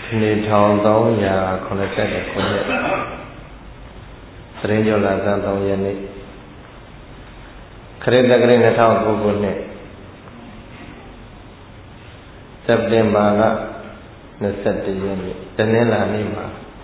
1300ခုနှစ်သရင်ကျော်လာဇန်3ရက်နေ့ခရစ်တက္ကရာ2009ခုနှစ်စက်တင်ဘာလ21ရက်နေ့တနင်္လာနေ့မှာ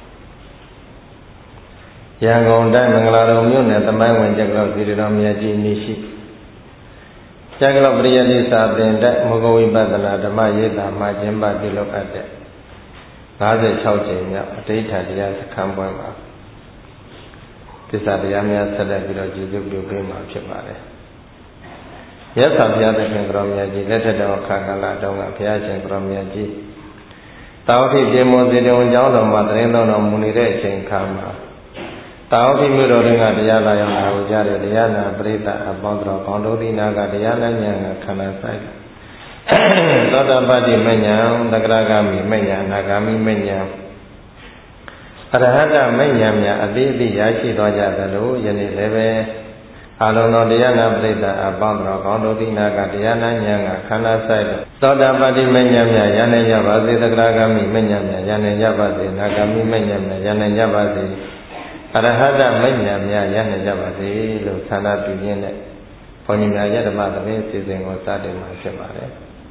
ရန်ကုန်တိုင်းမင်္ဂလာတော်မြို့နယ်သမိုင်းဝင်ကျက်ကလောက်စီတော်မြတ်ကြီးနေရှိကျက်ကလောက်ပရိယတိစာသင်တဲ့မဂဝိပဿနာဓမ္မရေးတာမှာကျင်းပပြုလုပ်အပ်တဲ့56ကြိမ်မြောက်အဋ္ဌတရားစခန်းပွဲမှာသစ္စာတရားများဆက်လက်ပြီးတော့ကျေးဇူးပြုပေးမှာဖြစ်ပါတယ်။မြတ်စွာဘုရားသခင်ကိုရောမြတ်ကြီးလက်ထက်တော်ခါကာလတုန်းကဘုရားရှင်ကိုရောမြတ်ကြီးတာဝတိပြေမောစေတုံကျောင်းတော်မှာတရင်တော်မူနေတဲ့အချိန်ခါမှာတာဝတိမြို့တော်တွင်ကတရားလာရောက်လာကြတဲ့တရားနာပရိသတ်အပေါင်းတော်ကောင်းတို့ဒီနာကတရားနာဉာဏ်ကခန္ဓာဆိုင်သောတာပတိမဉ္ဇဉ်သက္ကရာဂမိမဉ္ဇဉ်အနာဂမိမဉ္ဇဉ်အရဟတမဉ္ဇဉ်များအသေးသေးရရှိသွားကြသလိုယနေ့လည်းပဲအလုံးတော်တရားနာပရိသတ်အပေါင်းတော်ကောင်းတို့ဒီနာကတရားနာဉာဏ်ကခန္ဓာဆိုင်သောတာပတိမဉ္ဇဉ်များယန္နေကြပါစေသက္ကရာဂမိမဉ္ဇဉ်များယန္နေကြပါစေအနာဂမိမဉ္ဇဉ်များယန္နေကြပါစေအရဟတမဉ္ဇဉ်များယန္နေကြပါစေလို့ဆန္ဒပြုရင်းနဲ့ဘုန်းကြီးများယဓမ္မသတင်းစီစဉ်ကိုစတင်မှာဖြစ်ပါတယ်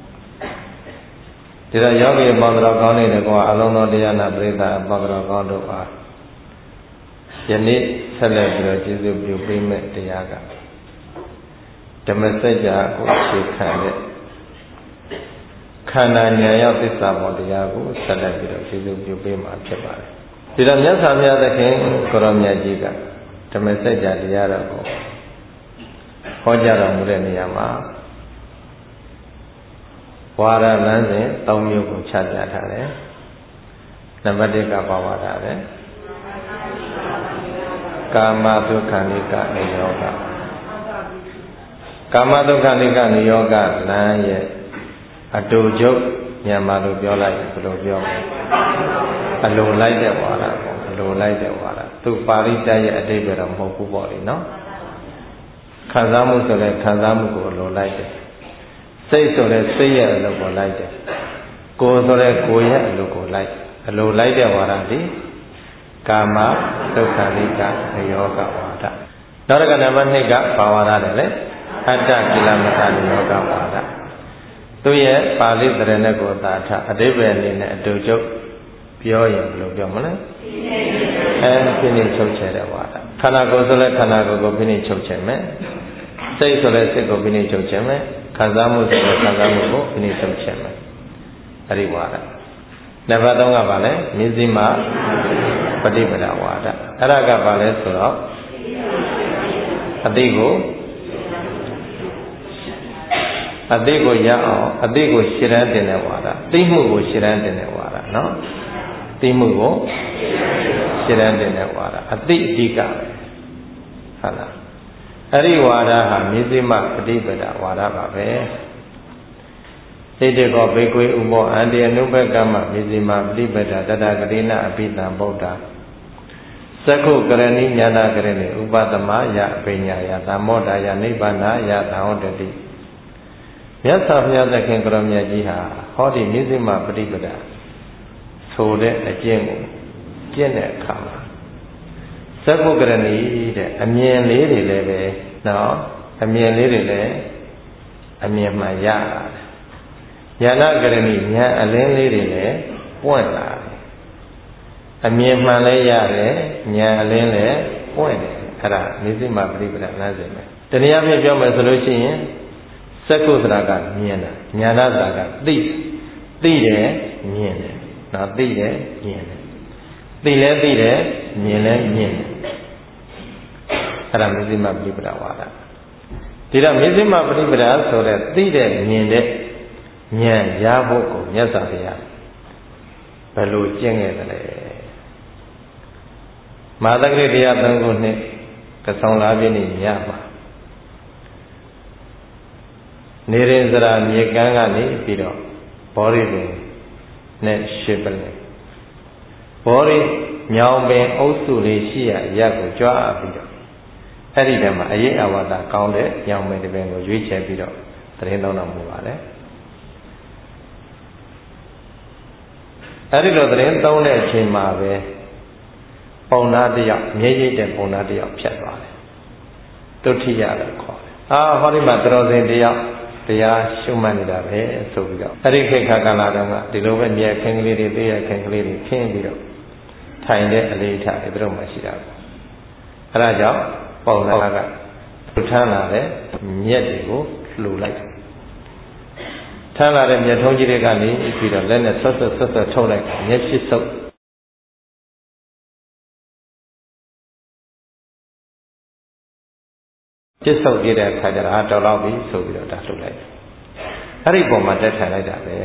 ဒီတော့ယောဂီပေါင်းတော်ကောင်းနေတဲ့ကောအလုံးတော်တရားနာပရိသတ်ပေါင်းတော်ကောင်းတို့အားယနေ့ဆက်လက်ပြီးတော့ကျေးဇူးပြုပေးမဲ့တရားကဓမ္မစကြာကိုအခြေခံတဲ့ခန္ဓာဉာဏ်ရောက်သစ္စာပေါ်တရားကိုဆက်လက်ပြီးတော့ကျေးဇူးပြုပေးမှာဖြစ်ပါတယ်ဒီတော့မြတ်စွာဘုရားသခင်ကိုရောမြတ်ကြီးကဓမ္မစကြာတရားတော်ကိုဟောကြားတော်မူတဲ့နေရာမှာဝါရလမ်းစဉ်3မျိုးကိုချပြထားတယ်။နံပါတ်1ကဘာဝါဒပဲ။ကာမဒုက္ခနိကနိယောဂကာမဒုက္ခနိကနိယောဂလမ်းရဲ့အတူချုပ်မြန်မာလိုပြောလိုက်ဘယ်လိုပြောမလဲ။အလိုလိုက်တဲ့ဝါဒပေါ့အလိုလိုက်တဲ့ဝါဒသူပါဠိတတ်ရဲ့အတိတ်ပဲတော့မဟုတ်ဘူးပေါ့လေနော်။ခံစားမှုဆိုတဲ့ခံစားမှုကိုအလိုလိုက်တယ်စိတ်ဆိုတဲ့စိတ်ရဲ့အလုပ်ကိုလိုက်တယ်ကိုယ်ဆိုတဲ့ကိုယ်ရဲ့အလုပ်ကိုလိုက်အလိုလိုက်တဲ့ဝါဒဒီကာမဒုက္ခနိကယောဂဝါဒနောက်တစ်ခါနံပါတ်2ကဘာဝါဒလဲလေအတ္တကိလမတာယောဂဝါဒသူရဲ့ပါဠိတရဏကိုသာထအဓိပ္ပာယ်အနေနဲ့အတူချုပ်ပြောရင်ဘယ်လိုပြောမလဲဖိနှိပ်ချုပ်ချယ်တဲ့ဝါဒခန္ဓာကိုယ်ဆိုတဲ့ခန္ဓာကိုယ်ကိုဖိနှိပ်ချုပ်ချယ်မယ်စိတ်ဆိုတဲ့စိတ်ကိုဖိနှိပ်ချုပ်ချယ်မယ်ခံစားမှုဆိုတဲ့ခံစားမှုကိုဖိနှိပ်ချုပ်ချယ်မယ်အဲ့ဒီဝါဒနံပါတ်3ကဘာလဲမြစ္စည်းမပฏิပဒါဝါဒအဲ့ဒါကဘာလဲဆိုတော့အတိတ်ကိုရအောင်အတိတ်ကိုရှင်းရတဲ့ဝါဒသိမှုကိုရှင်းရတဲ့ဝါဒနော်သိမှုကိုရှင်းရတဲ့ဝါဒအတိတ်အဓိကပဲဟုတ်လားအဲ့ဒီဝါဒဟာမြစ္စည်းမပฏิပဒါဝါဒပါပဲဣတိကောဘေကွေဥပောအန္တိအနုဘကမမြစ္စည်းမပฏิပဒါတတဂတိနာအပိတံဗုဒ္ဓသက္ခုကရဏိညာနာကရဏိဥပသမယအပိညာယသမောဒယနိဗ္ဗာနယသံဝတ္တိမြတ်စွာဘုရားသခင်ကိုရောမြတ်ကြီးဟာဟောဒီမြစ္စည်းမပฏิပဒါဆိုတဲ့အကျင့်ကိုကျင့်တဲ့အခါမှာသက္ကုကရဏီတဲ့အမြင်လေးတွေလည်းပဲနော်အမြင်လေးတွေလည်းအမြင်မှန်ရလာတယ်ဉာဏကရဏီဉာဏ်အလင်းလေးတွေလည်းပွင့်လာတယ်အမြင်မှန်လည်းရတယ်ဉာဏ်အလင်းလည်းပွင့်တယ်အဲ့ဒါမြစ္စည်းမပฏิပဒါလမ်းစဉ်ပဲတနည်းအားဖြင့်ပြောမယ်ဆိုလို့ရှိရင်သက္ကုသရကမြင်တာဉာဏတာကသိတယ်မြင်တယ်နော်သိတယ်မြင်တယ်သိလဲသိတယ်မြင်လဲမြင်တယ်အဲ့ဒါမြစ္စည်းမပฏิပဒါဝါဒဒီတော့မြစ္စည်းမပฏิပဒါဆိုတဲ့သိတဲ့မြင်တဲ့ဉာဏ်ရဖို့ကိုမြတ်စွာဘုရားဘယ်လိုကျင့်ခဲ့သလဲမဟာသက္ကရာတရား3ခုနှစ်ကဆောင်လာပြည့်နေရပါနေရင်စရာမြေကမ်းကနေပြီးတော့ဘောရီပင်နဲ့ရှစ်ပလင်ဘောရီညောင်ပင်အုပ်စုလေးရှိရရက်ကိုကြွားပြီးတော့အဲ့ဒီတည်းမှာအရေးအဝါဒကောင်းတဲ့ညောင်ပင်တစ်ပင်ကိုရွေးချယ်ပြီးတော့သတင်းတော်မူပါတယ်အဲဒီလိုသတင်းသုံးတဲ့အချိန်မှာပဲပုံနာတယောက်မျက်ရည်တဲ့ပုံနာတယောက်ဖြတ်သွားတယ်တုဋ္ဌိယလို့ခေါ်တယ်ဟောဒီမှာတော်စင်တယောက်တရားရှုမှတ်နေတာပဲဆိုပြီးတော့အဲဒီခေတ်ကာလတုန်းကဒီလိုပဲမြဲခင်းကလေးတွေသေးရခင်းကလေးတွေခင်းပြီးတော့ထိုင်တဲ့အလေးထားတယ်သူတို့မှရှိတာပဲအဲဒါကြောင့်ပုံနာကထမ်းလာတဲ့မြက်တွေကိုလှူလိုက်ထမ်းလာတဲ့မြက်ထုံးကြီးတွေကနေပြီးတော့လက်နဲ့ဆွတ်ထုတ်လိုက်မြက်ရှိစုပ်ပြစ်ဆုပ်ပြတဲ့အခါကျတော့တော်တော့ပြီဆိုပြီးတော့ဒါလှုပ်လိုက်အဲ့ဒီပုံမှာတက်ထိုင်လိုက်တာပဲ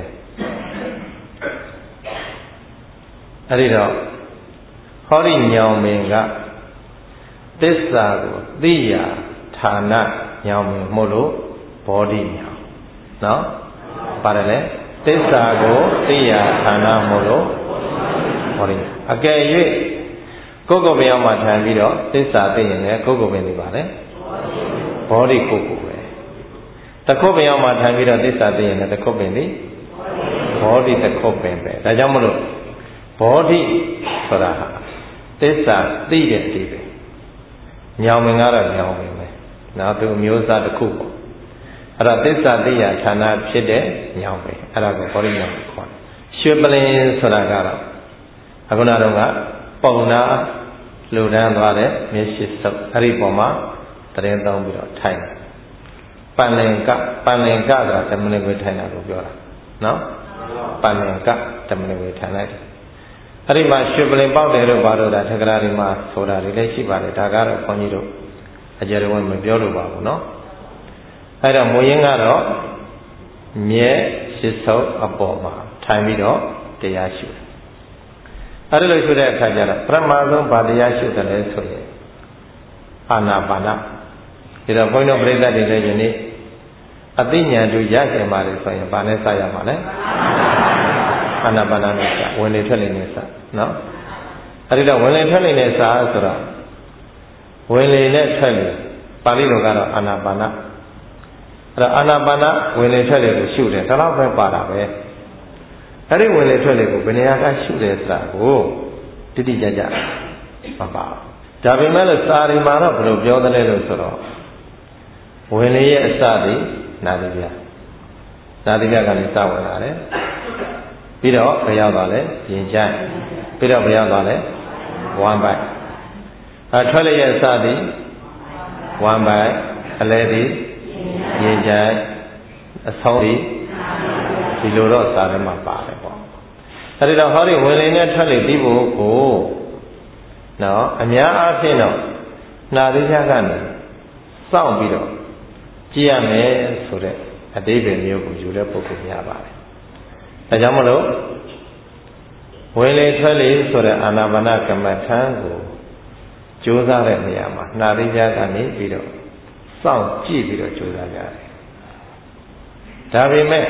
အဲ့ဒီတော့ဟောဒီညောင်မင်းကသစ္စာကိုသိရာဌာနညောင်မင်းမို့လို့ဘောဓိညောင်နော်ပါတယ်လေသစ္စာကိုသိရာဌာနမို့လို့ဘောဓိအကယ်၍ကိုယ်ကိုယ်ပင်အောင်မှထိုင်ပြီးတော့သစ္စာသိရင်လည်းကိုယ်ကိုယ်ပင်သိပါလေဘောဓိကိုယ်ကိုယ်ပဲတခုပင်အောင်မှထိုင်ပြီးတော့သစ္စာသိရင်လည်းတခုပင်သိဘောဓိတခုပင်ပဲဒါကြောင့်မလို့ဘောဓိဆိုတာဟာသစ္စာသိတဲ့အတိပဲညောင်မင်ကတော့ညောင်မင်ပဲနောက်သူမျိုးစားတစ်ခုပေါ့အဲ့တော့သစ္စာသိရာဌာနဖြစ်တဲ့ညောင်ပဲအဲ့ဒါကိုဘောဓိညောင်ခေါ်တယ်ရွှေပလင်ဆိုတာကတော့အခုနတော့ကပုံနာလူတန်းသွားတဲ့မျက်ရှိစုပ်အဲ့ဒီပုံမှာသတင်းသုံးပြီးတော့ထိုင်ပန်လင်ကဆိုတာဓမ္မနိဝေထိုင်တာကိုပြောတာနော်ပန်လင်ကဓမ္မနိဝေထိုင်လိုက်အဲ့ဒီမှာရွှေပလင်ပေါက်တယ်လို့ဘာလို့ဒါထက္ကရာတွေမှာဆိုတာတွေလည်းရှိပါတယ်ဒါကတော့ခွန်ကြီးတို့အကြရဝမပြောလို့ပါဘူးနော်အဲ့တော့မူရင်းကတော့မြဲရှိစုပ်အပေါ်မှာထိုင်ပြီးတော့တရားရှုတယ်အဲ့ဒီလိုရှုတဲ့အခါကျတော့ပရမဆုံးဗာတရားရှုတယ်လဲဆိုရင်အာနာပါနဒီတော့ဘုန်းတော်ပြိဿတွေလည်းယနေ့အသိဉာဏ်တို့ရကြပါလေဆိုရင်ဗာနဲ့စရမှာလဲအာနာပါနနဲ့စဝင်လေထွက်လေနဲ့စနော်အဲ့ဒီတော့ဝင်လေထွက်လေနဲ့စဆိုတော့ဝင်လေနဲ့ထွက်လေပါဠိတော်ကတော့အာနာပါနအဲ့တော့အာနာပါနဝင်လေထွက်လေကိုရှုတယ်ဒါတော့ပဲပါတာပဲအဲ့ဒီဝင်လေထွက်လေကိုဘယ်နေရာကရှုတယ်ဆိုတာကိုတိတိကျကျမပါဘူးဒါပေမဲ့လို့စာရီမှာတော့ဘယ်လိုပြောသလဲလို့ဆိုတော့ဝင်လေရဲ့အစသည်နာတိပြကနေစဝင်လာတယ်ပြီးတော့ဘယ်ရောက်သွားလဲရင်ကျိုင်းပြီးတော့ဘယ်ရောက်သွားလဲဝမ်းပိုက်ထွက်လေရဲ့အစသည်ဝမ်းပိုက်အလဲသည်ရင်ကျိုင်းအဆုံးသည်ဒီလိုတော့စာထဲမှာပါတယ်ပေါ့အဲဒီတော့ဟောဒီဝင်လေနဲ့ထွက်လေပြီးဖို့ကိုနော်အများအားဖြင့်တော့နာတိပြကနေစောင့်ပြီးတော့ကြည့်ရမယ်ဆိုတဲ့အတိပ္ပယ်မျိုးကိုယူတဲ့ပုဂ္ဂိုလ်များပါတယ်ဒါကြောင့်မလို့ဝင်လေထွက်လေဆိုတဲ့အာနာပါနကမ္မထံကိုကြိုးစားတဲ့နေရာမှာနာတိပြကနေပြီးတော့စောင့်ကြည့်ပြီးတော့ကြိုးစားကြတယ်ဒါပေမဲ့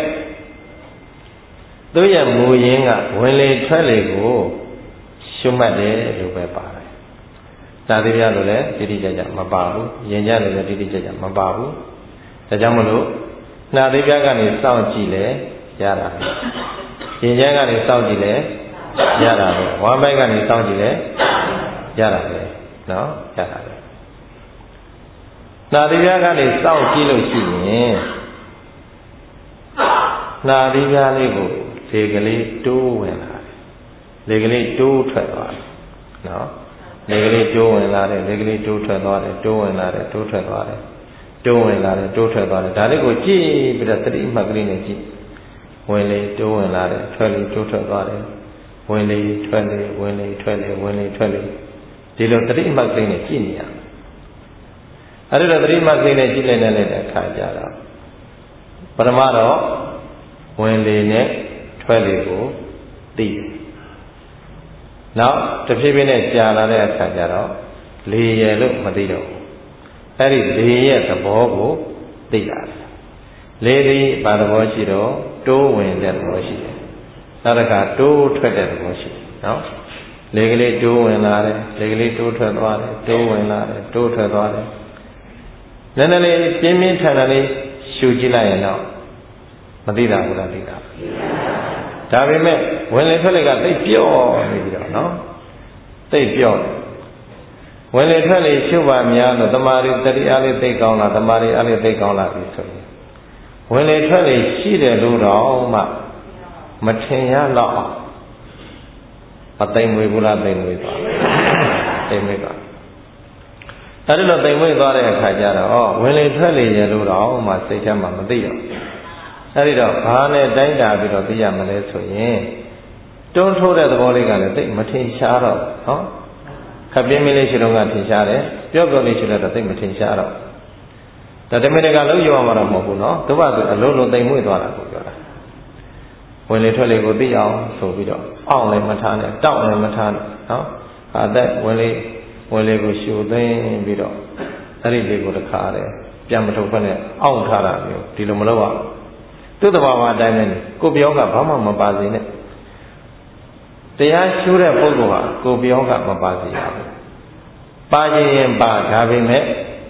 သူရဲ့မူရင်းကဝင်လေထွက်လေကိုရှုမှတ်တယ်လို့ပဲပါတယ်နာတိပြလို့လည်းတိတိကျကျမပါဘူးယဉ်ကြလို့လည်းတိတိကျကျမပါဘူးဒါကြောင့်မလို့နာတိပြကနေစောင့်ကြည့်လဲရတာပဲယဉ်ကြကနေစောင့်ကြည့်လဲရတာပဲဝမ်းပိုက်ကနေစောင့်ကြည့်လဲရတာပဲနော်ရတာပဲနာတိပြကနေစောင့်ကြည့်လို့ရှိရင်နာတိပြလေးကိုလေကလေးတိုးဝင်လာတယ်လေကလေးတိုးထွက်သွားတယ်နော်လေကလေးတိုးဝင်လာတယ်လေကလေးတိုးထွက်သွားတယ်တိုးဝင်လာတယ်တိုးထွက်သွားတယ်တိုးဝင်လာတယ်တိုးထွက်သွားတယ်ဒါလေးကိုကြည့်ပြီးတော့သတိမှတ်ကလေးနဲ့ကြည့်ဝင်လေတိုးဝင်လာတယ်ထွက်လေတိုးထွက်သွားတယ်ဝင်လေထွက်လေဝင်လေထွက်လေဝင်လေထွက်လေဒီလိုသတိမှတ်ကလေးနဲ့ကြည့်နေရအဲ့ဒါသတိမှတ်ကလေးနဲ့ကြည့်လိုက်တဲ့အခါကျတော့ပထမတော့ဝင်လေနဲ့ထွက်လေကိုသိတယ်နောက်တဖြည်းဖြည်းနဲ့ကြာလာတဲ့အခါကျတော့လေရယ်လို့မသိတော့ဘူးအဲ့ဒီလေရဲ့သဘောကိုသိရတယ်လေဒီဘာသဘောရှိတော့တိုးဝင်တဲ့သဘောရှိတယ်နောက်တစ်ခါတိုးထွက်တဲ့သဘောရှိတယ်နော်လေကလေးတိုးဝင်လာတယ်လေကလေးတိုးထွက်သွားတယ်တိုးဝင်လာတယ်တိုးထွက်သွားတယ်နည်းနည်းလေးပြင်းပြင်းထန်ထန်လေးရှုကြည့်လိုက်ရင်တော့မသိတာဘူးလားသိတာဒါပေမဲ့ဝင်လေထွက်လေကသိပြော့နေပြီးတော့နော်သိပြော့ဝင်လေထွက်လေရှုပါများလို့တမာရီတတိအားလေးသိကောင်းလားတမာရီအားလေးသိကောင်းလားပြီဆိုရင်ဝင်လေထွက်လေရှိတယ်လို့တော့မှမထင်ရတော့အောင်အသိမွေဘူးလားသိမွေသွားသိမွေသွားအဲဒီလိုသိမွေသွားတဲ့အခါကျတော့ဝင်လေထွက်လေရလို့တော့မှစိတ်ထဲမှာမသိတော့အဲဒီတော့ဘာနဲ့တိုင်းတာပြီးတော့သိရမလဲဆိုရင်တွန်းထိုးတဲ့သဘောလေးကလည်းသိမထင်ရှားတော့နော်ခပ်ပြင်းပြင်းလေးရှိတော့ကထင်ရှားတယ်ပြောပြောလေးရှိတော့သိမထင်ရှားတော့ဒါတမင်တကလုံးရောမှာတော့မဟုတ်ဘူးနော်သူကသူအလုံးလုံးသိမွေသွားတာကိုပြောတာဝင်လေထွက်လေကိုသိအောင်ဆိုပြီးတော့အောင့်လည်းမထားနဲ့တောက်လည်းမထားနဲ့နော်အသက်ဝင်လေကိုရှူသိမ်းပြီးတော့အဲ့ဒီလေးကိုတခါတယ်ပြန်မထုတ်ဖက်နဲ့အောင့်ထားတာမျိုးဒီလိုမလုပ်အောင်သူ့တဘာဝအတိုင်းပဲကိုပြောကဘာမှမပါစေနဲ့တရားရှုတဲ့ပုဂ္ဂိုလ်ဟာကိုပြောကမပါစေရဘူးပါရင်ပါဒါပေမဲ့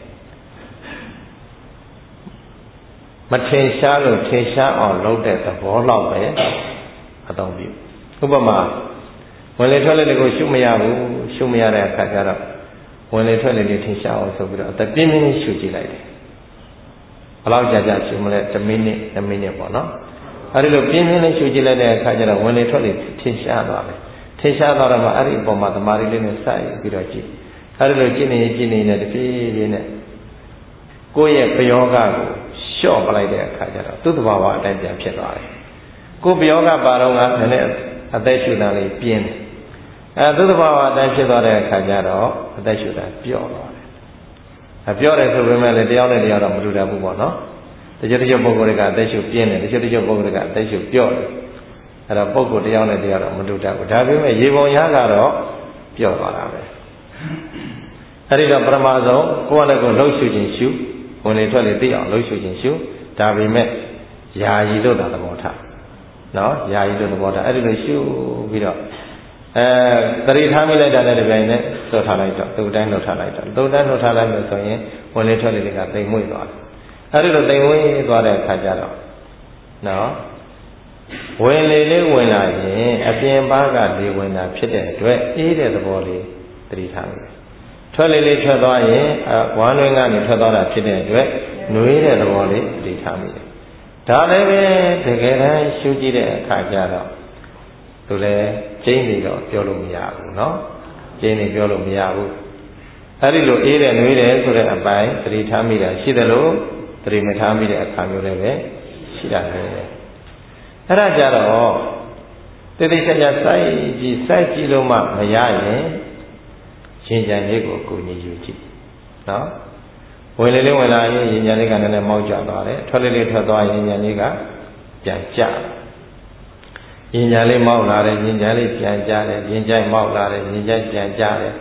မထင်ရှားလို့ထင်ရှားအောင်လုပ်တဲ့သဘောလောက်ပဲအသုံးပြုဥပမာဝင်လေထွက်လေကိုရှုမရဘူးရှုမရတဲ့အခါကျတော့ဝင်လေထွက်လေလေးထင်ရှားအောင်ဆိုပြီးတော့အသက်ပြင်းပြင်းရှုကြည့်လိုက်တယ်ဘယ်လောက်ကြာရှုမလဲ1မိနစ်2မိနစ်ပေါ့နော်အဲဒီလိုပြင်းပြင်းလေးရှုကြည့်လိုက်တဲ့အခါကျတော့ဝင်လေထွက်လေထင်ရှားသွားတယ်ထင်ရှားသွားတော့မှအဲ့ဒီအပေါ်မှာသမာဓိလေးနဲ့စိုက်ပြီးတော့ကြည့်အဲဒီလိုကြည့်နေတဖြည်းဖြည်းနဲ့ကိုယ့်ရဲ့ပယောဂကိုလျှော့ပလိုက်တဲ့အခါကျတော့သူ့တဘာဝအတိုင်းပြန်ဖြစ်သွားတယ်ကိုယ်ပယောဂပါတော့ကလည်းအသက်ရှူတာလေးပြင်းတယ်သူ့တဘာဝအတိုင်းဖြစ်သွားတဲ့အခါကျတော့အသက်ရှူတာပြော့သွားတယ်ပြော့တယ်ဆိုပေမဲ့လည်းတရားနဲ့တရားတော့မတူတတ်ဘူးပေါ့နော်တချို့ပုဂ္ဂိုလ်တွေကအသက်ရှူပြင်းတယ်တချို့ပုဂ္ဂိုလ်တွေကအသက်ရှူပြော့တယ်အဲ့တော့ပုဂ္ဂိုလ်တရားနဲ့တရားတော့မတူတတ်ဘူးဒါပေမဲ့ရေပုံရကတော့ပြော့သွားတာပဲအဲ့ဒီတော့ပရမဆုံးကိုယ်ကလည်းကိုယ်လှုပ်ရှူခြင်းရှူဝင်လေထွက်လေသိအောင်လှုပ်ရှူခြင်းရှုဒါပေမဲ့ယာယီလို့တာသဘောထားနော်ယာယီလို့သဘောထားအဲ့ဒီလိုရှုပြီးတော့သတိထားမိလိုက်တာလည်းဒီပိုင်းနဲ့လွတ်ထားလိုက်တော့သူ့တိုင်းလွတ်ထားလိုက်တော့သူ့တိုင်းလွတ်ထားလိုက်လို့ဆိုရင်ဝင်လေထွက်လေတွေကတိမ်မွေ့သွားတယ်အဲ့ဒီလိုတိမ်မွေ့သွားတဲ့အခါကျတော့နော်ဝင်လေလေးဝင်လာရင်အပြင်ပါးကလေဝင်တာဖြစ်တဲ့အတွက်အေးတဲ့သဘောလေးသတိထားမိတယ်ထွက်လေလေးထွက်သွားရင်ဝမ်းတွင်းကနေထွက်သွားတာဖြစ်တဲ့အတွက်နှွေးတဲ့သဘောလေးသိထားမိတယ်။ဒါလည်းပဲတကယ်တမ်းရှုကြည့်တဲ့အခါကျတော့သူလည်းကျင်းနေတော့ပြောလို့မရဘူးเนาะကျင်းနေပြောလို့မရဘူး။အဲဒီလိုအေးတဲ့နှွေးတဲ့ဆိုတဲ့အပိုင်းသတိထားမိတာရှိတယ်လို့သတိမထားမိတဲ့အခါမျိုးလည်းပဲရှိတာပဲ။အဲ့ဒါကြတော့တတိယစိုက်ကြည့်လို့မှမရရင်ရင်ကြံလေးကိုကိုကြီးယူကြည့်နော်ဝင်လေလေးဝင်လာရင်ရင်ကြံလေးကနည်းနည်းမောက်ကျသွားတယ်ထွက်လေလေးထွက်သွားရင်ရင်ကြံလေးကပြန်ကျရင်ကြံလေးမောက်လာတယ်ရင်ကြံလေးပြန်ကျတယ်ရင်ကြံမောက်လာတယ်ရင်ကြံပြန်ကျတယ်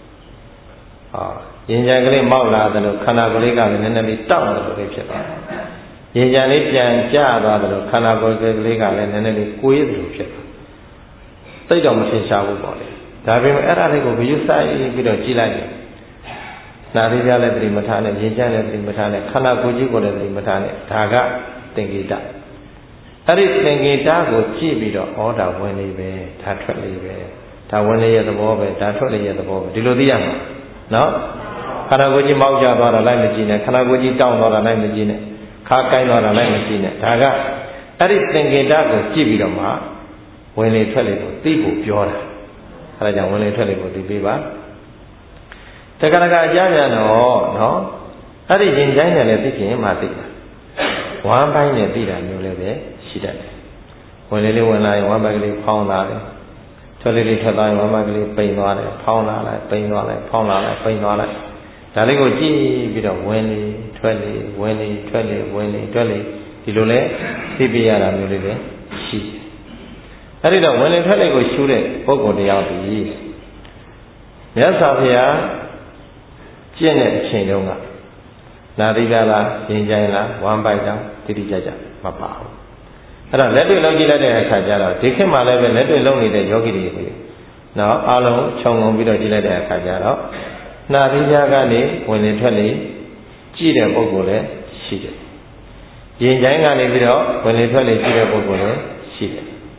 ရင်ကြံကလေးမောက်လာတယ်လို့ခန္ဓာကိုယ်လေးကလည်းနည်းနည်းလေးတောက်တယ်လို့ဖြစ်သွားတယ်ရင်ကြံလေးပြန်ကျသွားတယ်လို့ခန္ဓာကိုယ်ကလေးကလည်းနည်းနည်းလေးကိုယ်ရည်လို့ဖြစ်သွားသိတော့မထင်ရှားဘူးပေါ့လေဒါပေမဲ့အဲ့ဒါလေးကိုဘယုဆိုင်ပြီးတော့ကြည့်လိုက်ရင်နာရီပြလည်းသတိမထားနဲ့ရင်ကျလည်းသတိမထားနဲ့ခန္ဓာကိုယ်ကြီးကိုလည်းသတိမထားနဲ့ဒါကသင်္ကေတအဲ့ဒီသင်္ကေတကိုကြည့်ပြီးတော့ဩဒါဝင်နေပဲဒါထွက်နေပဲဒါဝင်နေရဲ့သဘောပဲဒါထွက်နေရဲ့သဘောပဲဒီလိုသိရမှာနော်ခန္ဓာကိုယ်ကြီးမောက်ကျသွားတာလိုက်မကြည့်နဲ့ခန္ဓာကိုယ်ကြီးတောင်းသွားတာလိုက်မကြည့်နဲ့ခါကိုင်းသွားတာလိုက်မကြည့်နဲ့ဒါကအဲ့ဒီသင်္ကေတကိုကြည့်ပြီးတော့မှဝင်လေထွက်လေကိုသိဖို့ပြောတာအဲဒါကြောင့်ဝင်လေထွက်လေကိုသိပေးပါတက္ကရာအကြပြန်တော့နော်အဲ့ဒီရင်ကျိုင်းတယ်လည်းသိခြင်းမှသိတာဝမ်းပိုင်းနဲ့သိတာမျိုးလည်းပဲရှိတတ်တယ်ဝင်လေလေးဝင်လာရင်ဝမ်းပိုင်းကလေးဖောင်းလာတယ်ထွက်လေလေးထွက်သွားရင်ဝမ်းပိုင်းကလေးပိန်သွားတယ်ဖောင်းလာလိုက်ပိန်သွားလိုက်ဖောင်းလာလိုက်ပိန်သွားလိုက်ဒါလေးကိုကြည့်ပြီးတော့ဝင်လေထွက်လေဝင်လေထွက်လေဝင်လေထွက်လေဒီလိုလဲသိပြရတာမျိုးလေးပဲရှိတယ်အဲ့ဒီတော့ဝင်လေထွက်လေကိုရှုတဲ့ပုဂ္ဂိုလ်တရားဒီမြတ်စွာဘုရားကျင့်တဲ့အချိန်တုန်းကနာတိကလားရင်ကြိုင်လားဝမ်းပိုက်လားတိတိကျကျမပါဘူးအဲ့တော့လက်တွေ့လုပ်ကြည့်လိုက်တဲ့အခါကျတော့ဒီခေတ်မှာလည်းပဲလက်တွေ့လုပ်နေတဲ့ယောဂီတွေနော်အားလုံးခြုံငုံပြီးတော့ကြည့်လိုက်တဲ့အခါကျတော့နာတိကကနေဝင်လေထွက်လေကြည့်တဲ့ပုဂ္ဂိုလ်လည်းရှိတယ်ရင်ကြိုင်ကနေပြီးတော့ဝင်လေထွက်လေကြည့်တဲ့ပုဂ္ဂိုလ်လည်းရှိတယ်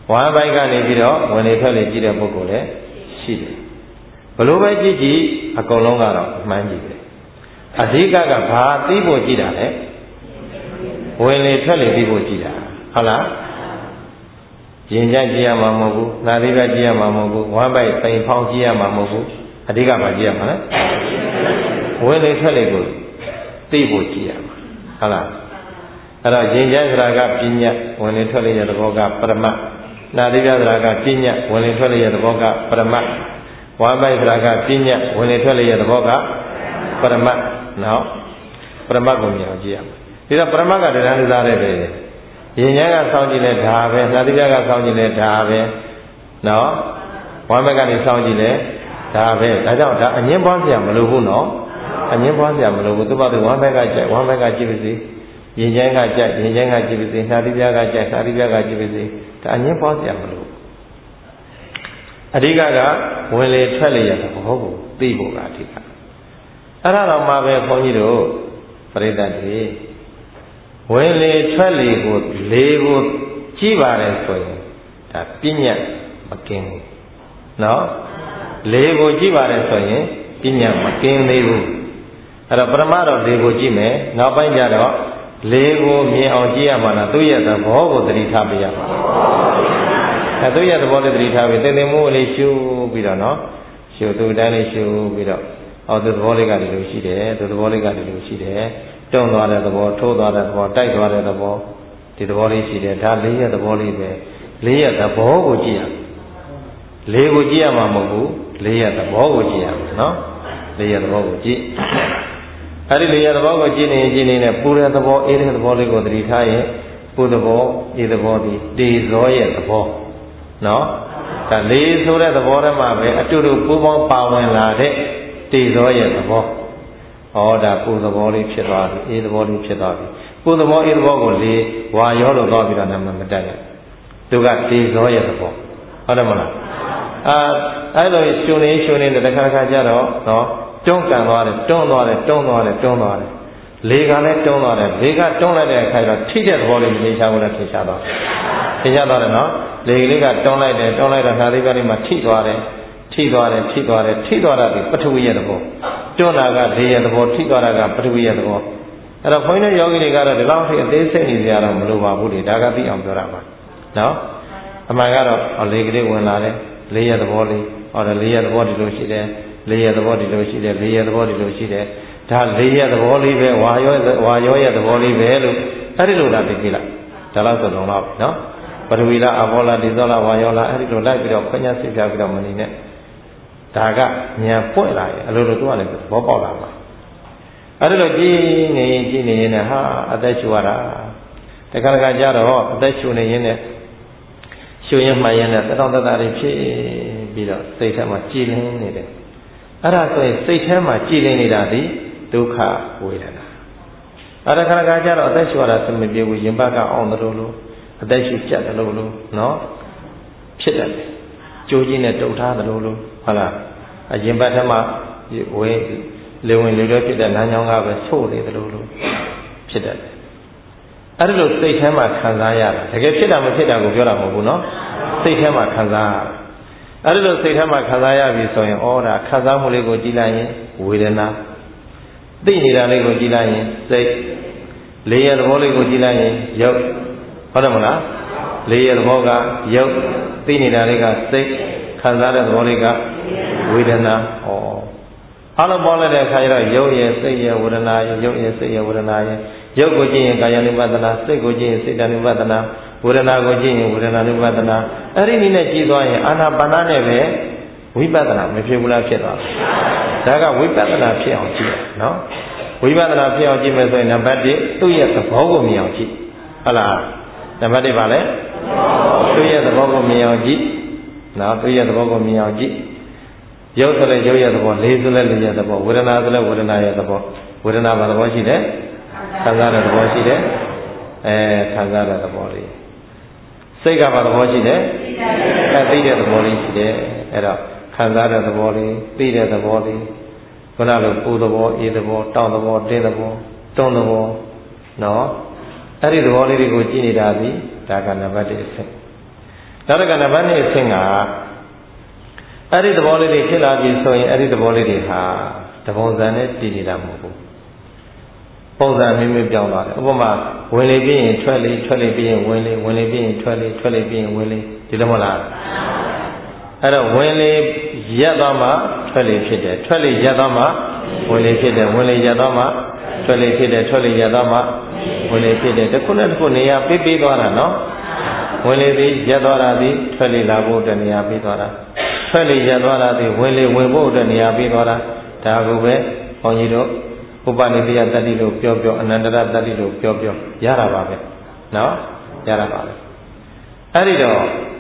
ဝမ်းပိုက်ကနေပြီးတော့ဝင်လေထွက်လေကြည့်တဲ့ပုဂ္ဂိုလ်လည်းရှိတယ်ဘလို့ပဲကြည့်ကြည့်အကုန်လုံးကတော့မှန်းကြည့်တယ်အဓိကကဘာသိဖို့ကြည့်တာလဲဝင်လေထွက်လေသိဖို့ကြည့်တာဟုတ်လားရင်ကြကြည့်ရမှာမဟုတ်ဘူးနာသီးပဲကြည့်ရမှာမဟုတ်ဘူးဝမ်းပိုက်စိန်ဖောင်းကြည့်ရမှာမဟုတ်ဘူးအဓိကဘာကြည့်ရမှာလဲဝင်လေထွက်လေကိုသိဖို့ကြည့်ရမှာဟုတ်လားအဲ့တော့ရင်ကြဆိုတာကပညာဝင်လေထွက်လေရဲ့သဘောကပရမတ်နာသီးပြဆိုတာကပညာဝင်လေထွက်လေရဲ့သဘောကပရမတ်ဝါပိုက်ဆိုတာကပညာဝင်လေထွက်လေရဲ့သဘောကပရမတ်နော်ပရမတ်ကိုမြင်အောင်ကြည့်ရမယ်ဒါပရမတ်ကတရားဥစားတဲ့ပဲရင်ညာကစောင့်ကြည့်လဲဒါပဲနာသီးပြကစောင့်ကြည့်လဲဒါပဲနော်ဝါပိုက်ကနေစောင့်ကြည့်လဲဒါပဲဒါကြောင့်ဒါအငင်းပွားစရာမလိုဘူးနော်အငင်းပွားစရာမလိုဘူးသူ့ဘာသူဝါပိုက်ကကြိုက်ဝါပိုက်ကကြည့်ပါစေရင်ကျန်းကကြိုက်ရင်ကျန်းကကြည့်ပါစေနှာသီးပြားကကြိုက်နှာသီးပြားကကြည့်ပါစေဒါအငင်းပွားစရာမလိုအဓိကကဝင်လေထွက်လေရတဲ့ဘောကိုသိဖို့ကအဓိကအဲ့ဒါတော့မှပဲဘုန်းကြီးတို့ပရိသတ်တွေဝင်လေထွက်လေကိုလေကိုကြည့်ပါတယ်ဆိုရင်ဒါပညာမကင်းဘူးနော်လေကိုကြည့်ပါတယ်ဆိုရင်ပညာမကင်းသေးဘူးအဲ့တော့ပရမတော့လေကိုကြည့်မယ်နောက်ပိုင်းကျတော့လေကိုမြင်အောင်ကြည့်ရမှာလားသူ့ရဲ့သဘောကိုသတိထားပြရမှာအဲသူ့ရဲ့သဘောလေးသတိထားပြီးတင်မှုလေးရှုပြီးတော့နော်ရှုသူ့တိုင်းလေးရှုပြီးတော့သူသဘောလေးကဒီလိုရှိတယ်သူသဘောလေးကဒီလိုရှိတယ်တွန်းသွားတဲ့သဘောထိုးသွားတဲ့သဘောတိုက်သွားတဲ့သဘောဒီသဘောလေးရှိတယ်ဒါလေးရဲ့သဘောလေးပဲလေးရဲ့သဘောကိုကြည့်ရလေးကိုကြည့်ရမှာမဟုတ်ဘူးလေးရဲ့သဘောကိုကြည့်ရမှာနော်လေးရဲ့သဘောကိုကြည့်အဲ့ဒီလေးရဲ့သဘောကိုကြည့်နေနဲ့ပူတဲ့သဘောအေးတဲ့သဘောလေးကိုသတိထားရင်ပူသဘောအေးသဘောဒီတေဇောရဲ့သဘောနော်ဒါလေးဆိုတဲ့သဘောတည်းမှာပဲအတူတူပူပေါင်းပါဝင်လာတဲ့တေဇောရဲ့သဘောဒါပူသဘောလေးဖြစ်သွားပြီအေးသဘောလေးဖြစ်သွားပြီပူသဘောအေးသဘောကိုလေးဝါရောလို့တော့ပြီးတော့နာမမတက်ရသူကတေဇောရဲ့သဘောဟုတ်တယ်မလားအဲ့လိုရှင်နေတခါကြတော့နော်တွန်းကန်သွားတယ်တွန်းသွားတယ်လေကလည်းတွန်းသွားတယ်လေကတွန်းလိုက်တဲ့အခါကျတော့ထိတဲ့သဘောလေးမသိချဘူးလားသိချတော့သိချတော့တယ်နော်လေကလေးကတွန်းလိုက်တော့နှာသီးပြားလေးမှာထိသွားတာဒီပထဝီရဲ့သဘောတွန်းတာကလေရဲ့သဘောထိသွားတာကပထဝီရဲ့သဘောအဲ့တော့ဘုန်းကြီးတို့ယောဂီတွေကတော့ဒီလောက်ထိအသေးစိတ်နေကြရတော့မလိုပါဘူးလေဒါကသိအောင်ပြောတာပါနော်အမှန်ကတော့လေကလေးဝင်လာတယ်လေရဲ့သဘောလေးလေရဲ့သဘောဒီလိုရှိတယ်လေရဲ့သဘောဒီလိုရှိတယ်လေရဲ့သဘောဒီလိုရှိတယ်ဒါလေရဲ့သဘောလေးပဲဝါရောရဲ့သဘောလေးပဲလို့အဲ့ဒီလိုလားသိပြီလားဒါလောက်ဆိုတော့နော်ပထဝီလားအဘောလားဒီဇောလားဝါရောလားအဲ့ဒီလိုလိုက်ပြီးတော့ခွင့်ရစိတ်ပြပြီးတော့မနေနဲ့ဒါကဉာဏ်ပွင့်လာရင်အလိုလိုသူကလည်းသဘောပေါက်လာမှာအဲ့ဒီလိုကြည့်နေရင်ဟာအသက်ရှူရတာတခါကြတော့အသက်ရှူနေရင်နဲ့ရှူရင်မှရင်နဲ့တောင့်တတတွေဖြစ်ပြီးတော့စိတ်ထဲမှာကြည်လင်းနေတယ်အဲ့ဒါဆိုရင်စိတ်ထဲမှာကြည်လင်းနေတာဒီဒုက္ခဝေဒနာအဲ့ဒါခါကြတော့အသက်ရှူရတာစမပြေဘူးရင်ဘတ်ကအောင်တယ်လို့အသက်ရှူကြက်တယ်လို့နော်ဖြစ်တယ်ကြိုးကြီးနဲ့တုတ်ထားတယ်လို့ဟုတ်လားအရင်ဘတ်ထဲမှာလေဝင်လေလွဲဖြစ်တဲ့လမ်းကြောင်းကပဲဆို့နေတယ်လို့ဖြစ်တယ်အဲ့ဒါလို့စိတ်ထဲမှာခံစားရတာတကယ်ဖြစ်တာမဖြစ်တာကိုပြောတာမဟုတ်ဘူးနော်စိတ်ထဲမှာခံစားရအဲ့ဒါလို့စိတ်ထဲမှာခံစားရပြီဆိုရင်ဒါခံစားမှုလေးကိုကြည့်လိုက်ရင်ဝေဒနာသိနေတာလေးကိုကြည့်လိုက်ရင်စိတ်လေရဲ့သဘောလေးကိုကြည့်လိုက်ရင်ရုပ်ဟုတ်တယ်မလားလေရဲ့သဘောကရုပ်သိနေတာလေးကစိတ်ခံစားတဲ့သဘောလေးကဝေဒနာအားလုံးပေါင်းလိုက်တဲ့အခါကျတော့ရုပ်ရဲ့စိတ်ရဲ့ဝေဒနာရဲ့ရုပ်ရဲ့စိတ်ရဲ့ဝေဒနာရဲ့ရုပ်ကိုကြည့်ရင်ကာယ ानु ပဒနာစိတ်ကိုကြည့်ရင်စိတ် ानु ပဒနာဝေဒနာကိုကြည့်ရင်ဝေဒနာ ानु ပဒနာအဲ့ဒီနည်းနဲ့ကြည့်သွားရင်အာနာပါနနဲ့ပဲဝိပဿနာမဖြစ်ဘူးလားဖြစ်သွားဒါကဝိပဿနာဖြစ်အောင်ကြည့်နော်ဝိပဿနာဖြစ်အောင်ကြည့်မယ်ဆိုရင်နံပါတ်1သူ့ရဲ့သဘောကိုမြင်အောင်ကြည့်ဟုတ်လားနံပါတ်1ပါလဲသူ့ရဲ့သဘောကိုမြင်အောင်ကြည့်နော်သူ့ရဲ့သဘောကိုမြင်အောင်ကြည့်ရုပ်ဆိုလဲရုပ်ရဲ့သဘောလေးဆိုလဲလေးရဲ့သဘောဝေဒနာဆိုလဲဝေဒနာရဲ့သဘောဝေဒနာဘာသဘောရှိလဲခံစားတဲ့သဘောရှိတယ်ခံစားတဲ့သဘောလေးစိတ်ကဘာသဘောရှိတယ်သိတဲ့သဘောလေးရှိတယ်အဲ့တော့ခံစားတဲ့သဘောလေးသိတဲ့သဘောလေးခုနလိုပူသဘောအေးသဘောတောင့်သဘောတင်းသဘောတွန်းသဘောနော်အဲ့ဒီသဘောလေးတွေကိုကြည့်နေတာဒီဒါကနံပါတ်1အဆင့်နောက်တစ်ခါနံပါတ်2အဆင့်ကအဲ့ဒီသဘောလေးတွေဖြစ်လာပြီဆိုရင်အဲ့ဒီသဘောလေးတွေဟာတပုံစံနဲ့တည်နေတာမဟုတ်ဘူးပုံစံမျိုးမျိုးပြောင်းသွားတယ်ဥပမာဝင်လေပြီးရင်ထွက်လေထွက်လေပြီးရင်ဝင်လေဝင်လေပြီးရင်ထွက်လေထွက်လေပြီးရင်ဝင်လေဒီလိုမလားအဲ့တော့ဝင်လေရက်သွားမှထွက်လေဖြစ်တယ်ထွက်လေရက်သွားမှဝင်လေဖြစ်တယ်ဝင်လေရက်သွားမှထွက်လေဖြစ်တယ်ထွက်လေရက်သွားမှဝင်လေဖြစ်တယ်တစ်ခုနဲ့တစ်ခုနေရာပေးသွားတာနော်ဝင်လေသည်ရက်သွားတာသည်ထွက်လေလာဖို့အတွက်နေရာပေးသွားတာထွက်လေရက်သွားတာသည်ဝင်လေဝင်ဖို့အတွက်နေရာပေးသွားတာဒါကိုပဲဘုန်းကြီးတို့ဥပနိဒေယတတ္တိလို့ပြောအနန္တရတတ္တိလို့ပြောရတာပါပဲနော်ရတာပါပဲအဲ့ဒီလို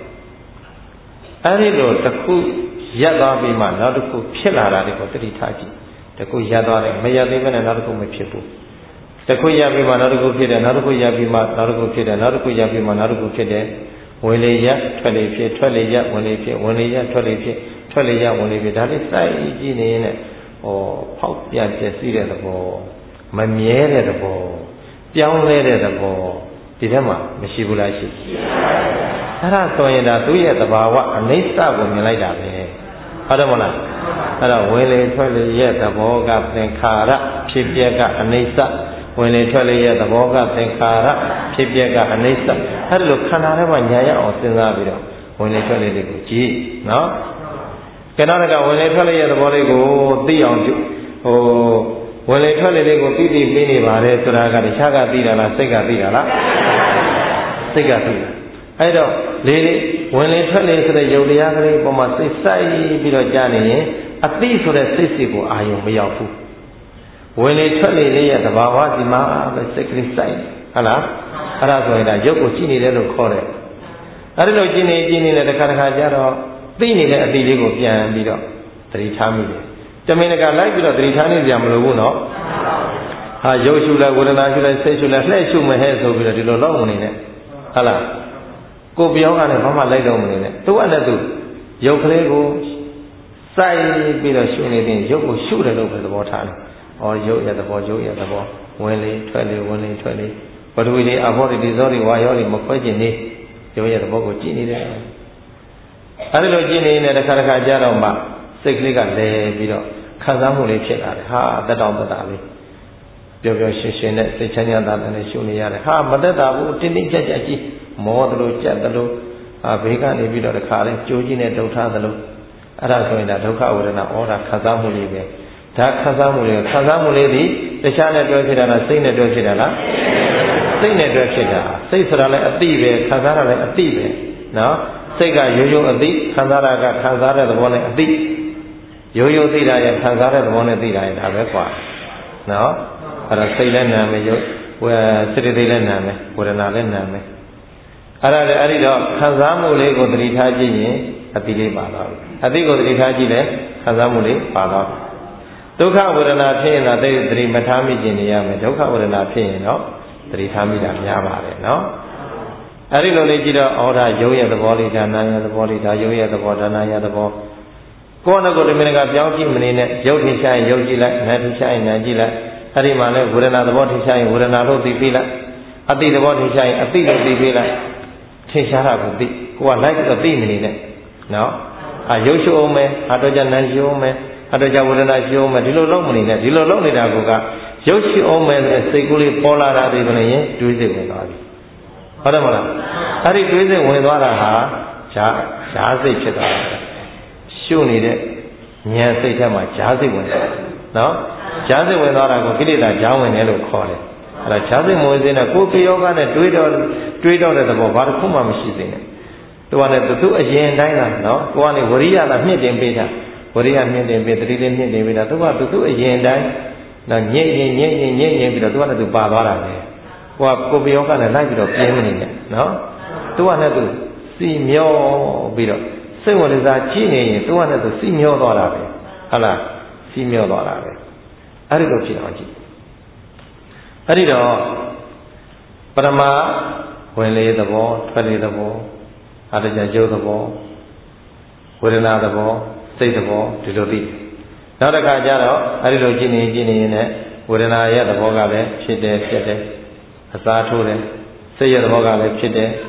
တစ်ခုရက်သွားပြီးမှနောက်တစ်ခုဖြစ်လာတာတွေကိုသတိထားကြည့်တစ်ခုရက်သွားတယ်မရက်သေးဘဲနဲ့နောက်တစ်ခုမဖြစ်ဘူးတစ်ခုရက်ပြီးမှနောက်တစ်ခုဖြစ်တယ်နောက်တစ်ခုရက်ပြီးမှနောက်တစ်ခုဖြစ်တယ်နောက်တစ်ခုရက်ပြီးမှနောက်တစ်ခုဖြစ်တယ်ဝင်လေရက်ထွက်လေဖြစ်ထွက်လေရက်ဝင်လေဖြစ်ဝင်လေရက်ထွက်လေဖြစ်ထွက်လေရက်ဝင်လေဖြစ်ဒါလေးစိုက်ကြည့်နေရင်လည်းဖောက်ပြန်ပြည့်စည်တဲ့သဘောမမြဲတဲ့သဘောပြောင်းလဲတဲ့သဘောဒီထဲမှာမရှိဘူးလားရှိအဲ့ဒါဆိုရင်ဒါသူ့ရဲ့သဘာဝအနိစ္စကိုမြင်လိုက်တာပဲဟုတ်တယ်မလားအဲ့တော့ဝင်လေထွက်လေရဲ့သဘောကသင်္ခါရဖြစ်ပျက်ကအနိစ္စဝင်လေထွက်လေရဲ့သဘောကသင်္ခါရဖြစ်ပျက်ကအနိစ္စအဲ့ဒါလိုခန္ဓာထဲမှာညာရအောင်စဉ်းစားပြီးတော့ဝင်လေထွက်လေတွေကိုကြည့်နော်ကဲနောက်တစ်ခါဝင်လေထွက်လေရဲ့သဘောလေးကိုသိအောင်ဝင်လေထွက်လေလေးကိုသိပေးနေပါတယ်ဆိုတာကတခြားကသိတာလားစိတ်ကသိတာလားစိတ်ကသိတာအဲ့တော့ဝင်လေထွက်လေဆိုတဲ့ယုတ်တရားကလေးပေါ်မှာစိတ်စိုက်ပြီးတော့ကြားနေရင်အသိဆိုတဲ့စိတ်စီကိုအာယုံမရောက်ဘူးဝင်လေထွက်လေလေးရဲ့သဘာဝဒီမှာပဲစိတ်ကလေးစိုက်ဟုတ်လားအဲ့ဒါဆိုရင်ဒါယုတ်ကိုကြည့်နေတယ်လို့ခေါ်တယ်အဲ့ဒီလိုကြည့်နေတခါကြတော့သိနေတဲ့အတိလေးကိုပြန်ပြီးတော့သတိထားမိတယ်တမင်တကာလိုက်ပြီးတော့သတိထားနေကြမလို့ဘူးနော်ဟာရုပ်ရှုလိုက်ဝေဒနာရှုလိုက်စိတ်ရှုလိုက်လှည့်ရှုမဟဲ့ဆိုပြီးတော့ဒီလိုလောက်မနေနဲ့ဟုတ်လားကိုပြောင်းကလည်းဘာမှလိုက်တော့မနေနဲ့သူ့နဲ့သူရုပ်ကလေးကိုစိုက်ပြီးတော့ရှုနေရင်ရုပ်ကိုရှုတယ်လို့ပဲသဘောထားတယ်။အော်ရုပ်ရဲ့သဘောဝင်လေထွက်လေဝင်လေထွက်လေဘဒဝီလေးအဘောဒီဇောတွေဝါရောတွေမခွဲကျင်နေရုပ်ရဲ့သဘောကိုကြည့်နေတယ်။အဲဒီလိုကြည့်နေရင်တစ်ခါကြာတော့မှစိတ်ကလေးကလဲပြီးတော့ခံစားမှုလေးဖြစ်လာတယ်ဟာတက်တောင်တက်တာလေးပျော်ပျော်ရွှင်ရွှင်နဲ့စိတ်ချမ်းသာတဲ့နဲ့ရှုနေရတယ်ဟာမတက်တာဘူးတင်းတင်းကြပ်ကြပ်ကြီးမောသလိုကြက်သလိုဘေးကနေပြီးတော့တစ်ခါလေးကြိုးကြီးနဲ့ဒုက္ခသလိုအဲ့ဒါဆိုရင်ဒါဒုက္ခဝေဒနာဩဒါခံစားမှုလေးပဲဒါခံစားမှုလေးဒီတခြားနဲ့တွဲဖြစ်တာလားစိတ်နဲ့တွဲဖြစ်တာလားစိတ်နဲ့တွဲဖြစ်တာစိတ်ဆိုတာလည်းအတိပဲခံစားတာလည်းအတိပဲနော်စိတ်ကရိုးရိုးအတိခံစားတာကခံစားတဲ့သဘောနဲ့အတိရိုးရိုးသိတာရဲ့ခံစားတဲ့သဘောနဲ့သိတာရဲ့ဒါပဲကွာနော်အဲ့ဒါစိတ်လည်းနာမယ်စိတ်တွေလည်းနာမယ်ဝေဒနာလည်းနာမယ်အဲ့ဒီတော့ခံစားမှုလေးကိုသတိထားကြည့်ရင်အတိလေးပါသွားပြီအတိကိုသတိထားကြည့်လဲခံစားမှုလေးပါသွားပြီဒုက္ခဝေဒနာဖြစ်ရင်တော့သတိမထားမိခြင်းနေရမယ်ဒုက္ခဝေဒနာဖြစ်ရင်တော့သတိထားမိတာများပါတယ်နော်အဲ့ဒီလိုလေးကြည့်တော့ဩဒါရုပ်ရဲ့သဘောလေးဒါနာရဲ့သဘောလေးဒါရုပ်ရဲ့သဘောဒါနာရဲ့သဘောကိုယ်နဲ့ကိုယ်ဒီမင်းကပြောင်းကြည့်မနေနဲ့ရုပ်ထင်ရှားရင်ရုပ်ကြည့်လိုက်နာမ်ထင်ရှားရင်နာမ်ကြည့်လိုက်အဲ့ဒီမှာလဲဝေဒနာသဘောထင်ရှားရင်ဝေဒနာလို့သိပြီးလိုက်အတိသဘောထင်ရှားရင်အတိလို့သိပြီးလိုက်ထင်ရှားတာကိုသိကိုကလိုက်ပြီးတော့သိမနေနဲ့နော်ရုပ်ရှုအောင်မယ်တော့ကြနာမ်ရှုအောင်မယ်တော့ကြဝေဒနာရှုအောင်မယ်ဒီလိုလုပ်မနေနဲ့ဒီလိုလုပ်နေတာကရုပ်ရှုအောင်မယ်ဆိုစိတ်ကူးလေးပေါ်လာတာဒီလိုရင်တွေးစိတ်ဝင်သွားပြီဟုတ်တယ်မလားအဲ့ဒီတွေးစိတ်ဝင်သွားတာဟာဈာစိတ်ဖြစ်သွားတာရှုနေတဲ့ဉာဏ်စိတ်ထဲမှာဈာစိတ်ဝင်သွားတယ်နော်ဈာစိတ်ဝင်သွားတာကိုကိလေသာဈာဝင်တယ်လို့ခေါ်တယ်အဲ့ဒါဈာစိတ်ဝင်စေတဲ့ကိုယ်ပြယောဂနဲ့တွေးတော့တဲ့သဘောဘာတစ်ခုမှမရှိသေးနဲ့သူကလည်းသူအရင်တိုင်းလားနော်ကိုကနေဝရိယလားမြင့်တင်ပေးတာဝရိယမြင့်တင်ပေးတတိလေးမြင့်တင်ပေးတာသူကသူအရင်တိုင်းနော်ညစ်ရင်ပြီးတော့သူကလည်းသူပါသွားတာပဲကိုပြယောဂနဲ့လိုက်ပြီးတော့ပြင်းနေတယ်နော်သူကလည်းသူစီမျောပြီးတော့စိတ်ဝင်စားကြည့်နေရင်သူကလည်းသူစီမျောသွားတာပဲဟုတ်လားစီမျောသွားတာပဲအဲ့ဒီလိုဖြစ်အောင်ကြည့်အဲ့ဒီတော့ပရမဝင်လေသဘောထွက်လေသဘောအတ္တရုပ်သဘောဝေဒနာသဘောစိတ်သဘောဒီလိုသိနောက်တစ်ခါကျတော့အဲ့ဒီလိုကြည့်နေရင်လည်းဝေဒနာရဲ့သဘောကလည်းဖြစ်တယ်အစားထိုးတယ်စိတ်ရဲ့သဘောကလည်းဖြစ်တယ်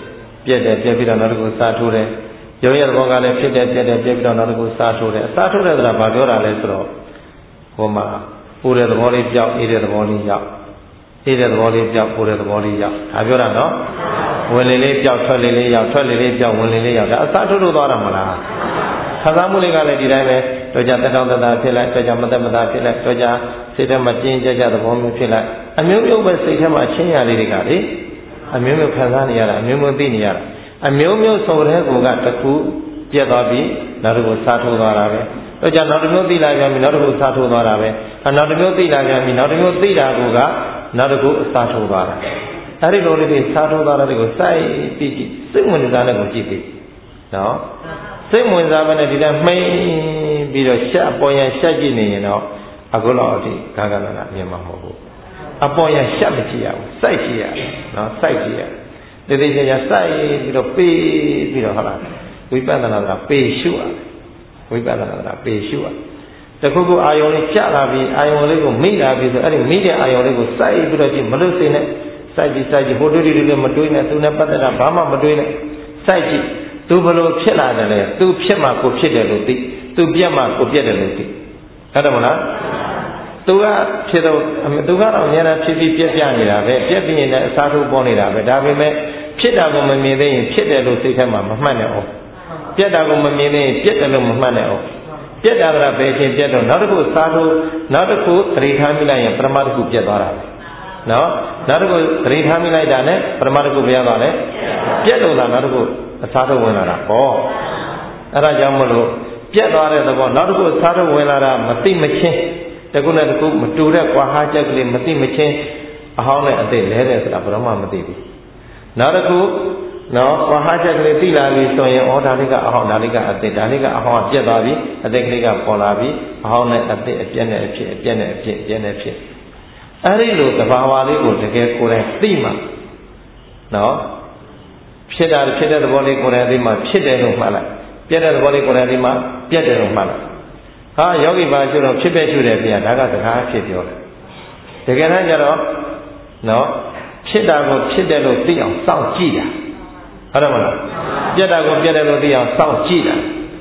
ပြက်တယ်ပြက်ပြီးတော့နောက်တစ်ခုစားထိုးတယ်ရုပ်ရဲ့သဘောကလည်းဖြစ်တယ်ပြက်တယ်ပြက်ပြီးတော့နောက်တစ်ခုစားထိုးတယ်အစားထိုးတယ်ဆိုတာဘာပြောတာလဲဆိုတော့ဟိုမှာပူတဲ့သဘောလေးပြောက်အေးတဲ့သဘောလေးရောက်အေးတဲ့သဘောလေးပြောက်ပူတဲ့သဘောလေးရောက်ဒါပြောတာနော်ဝင်လေလေးပြောက်ထွက်လေလေးရောက်ထွက်လေလေးပြောက်ဝင်လေလေးရောက်ဒါအစားထိုးလို့သွားတာမလားခံစားမှုလေးကလည်းဒီတိုင်းပဲတော့ကြတက်တောင့်တတာဖြစ်လိုက်တော့ကြမတက်မတာဖြစ်လိုက်တော့ကြစိတ်ထဲမှာကျဉ်းကြသဘောမျိုးဖြစ်လိုက်အမျိုးမျိုးပဲစိတ်ထဲမှာအချင်းရလေးတွေကလေအမျိုးမျိုးခံစားနေရတာအမျိုးမျိုးသိနေရတာအမျိုးမျိုးဆိုတဲ့ကိုကတစ်ခုပြက်သွားပြီးနောက်တစ်ခုစားထိုးသွားတာပဲတော့ကြနောက်တစ်မျိုးသိလာပြန်ပြီနောက်တစ်ခုစားထိုးသွားတာပဲနောက်တစ်မျိုးသိလာပြန်ပြီနောက်တစ်မျိုးသိတာကိုကနောက်တစ်ခုအစားထိုးသွားတာအဲ့ဒီလိုလေးတွေစားထိုးသွားတာတွေကိုစိုက်ပြီးကြည့်စိတ်ဝင်စားတဲ့ကိုကြည့်ပြီးနော်စိတ်ဝင်စားပဲနဲ့ဒီတိုင်းမှိန်ပြီးတော့ရှက်ပေါ်ရန်ရှက်ကြည့်နေရင်တော့အခုလောက်အထိဂဂနနာမြင်မှာမဟုတ်ဘူးအပေါ်ရန်ရှက်မကြည့်ရဘူးစိုက်ကြည့်ရတယ်နော်စိုက်ကြည့်ရတည်တည်ချာချာစိုက်ပြီးတော့ပေးပြီးတော့ဟုတ်လားဝိပဿနာကပေးရှုရတယ်ဝိပဿနာကပေးရှုရတခုခုအာယုံလေးကြာလာပြီးအာယုံလေးကိုမိလာပြီးဆိုအဲ့ဒီမိတဲ့အာယုံလေးကိုစိုက်ပြီးတော့ကြည့်မလို့စိနဲ့စိုက်ကြည့်ဟိုတွေးတွေမတွေးနဲ့သူနဲ့ပတ်သက်တာဘာမှမတွေးနဲ့စိုက်ကြည့်သူဘလို့ဖြစ်လာတယ်လေသူဖြစ်မှကိုဖြစ်တယ်လို့သိသူပြက်မှကိုပြက်တယ်လို့သိဟုတ်တယ်မလားသူကဖြစ်တော့သူကတော့အများအားဖြစ်ပြီးပြက်ပြနေတာပဲပြက်ပြီးရင်လည်းအစားထိုးပေါ်နေတာပဲဒါပေမဲ့ဖြစ်တာကိုမမြင်သေးရင်ဖြစ်တယ်လို့စိတ်ထဲမှာမမှတ်နဲ့အောင်ပြက်တာကိုမမြင်သေးရင်ပြက်တယ်လို့မမှတ်နဲ့အောင်ပြက်တာကပဲချင်းပြက်တော့နောက်တစ်ခုစားထိုးနောက်တစ်ခုသတိထားမိလိုက်ရင်ပရမတစ်ခုပြက်သွားတာပဲနော်နောက်တစ်ခုသတိထားမိလိုက်တာနဲ့ပရမတစ်ခုပြက်သွားတယ်ပြက်လို့လားနောက်တစ်ခုအစားထိုးဝင်လာတာပေါ့အဲ့ဒါကြောင့်မလို့ပြက်သွားတဲ့သဘောနောက်တစ်ခုအစားထိုးဝင်လာတာမသိမချင်းတခုနဲ့တခုမတူတဲ့ကွာဟာချက်ကလေးမသိမချင်းအဟောင်းနဲ့အသိလဲတယ်ဆိုတာဘယ်တော့မှမသိဘူးနောက်တစ်ခုနော်ကွာဟာချက်ကလေးသိလာပြီဆိုရင်ဩဒါလေးကအဟောင်းဒါလေးကအသိဒါလေးကအဟောင်းကပြက်သွားပြီအသိကလေးကပေါ်လာပြီအဟောင်းနဲ့အသိအပြက်နဲ့အဖြစ်အပြက်နဲ့အဖြစ်အပြက်နဲ့အဖြစ်အဲ့ဒီလိုသဘာဝလေးကိုတကယ်ကိုယ်တိုင်သိမှနော်ဖြစ်တာဖြစ်တဲ့သဘောလေးကိုယ်တိုင်သိမှဖြစ်တယ်လို့မှတ်လိုက်ပြက်တဲ့သဘောလေးကိုယ်တိုင်သိမှပြက်တယ်လို့မှတ်လိုက်ဟာယောဂီပါကျတော့ဖြစ်ပဲရှုတယ်ဗျာဒါကစကားဖြစ်ပြောတယ်တကယ်တမ်းကျတော့နော်ဖြစ်တာကိုဖြစ်တယ်လို့သိအောင်စောင့်ကြည့်တာဟုတ်တယ်မလားပြက်တာကိုပြက်တယ်လို့သိအောင်စောင့်ကြည့်တာ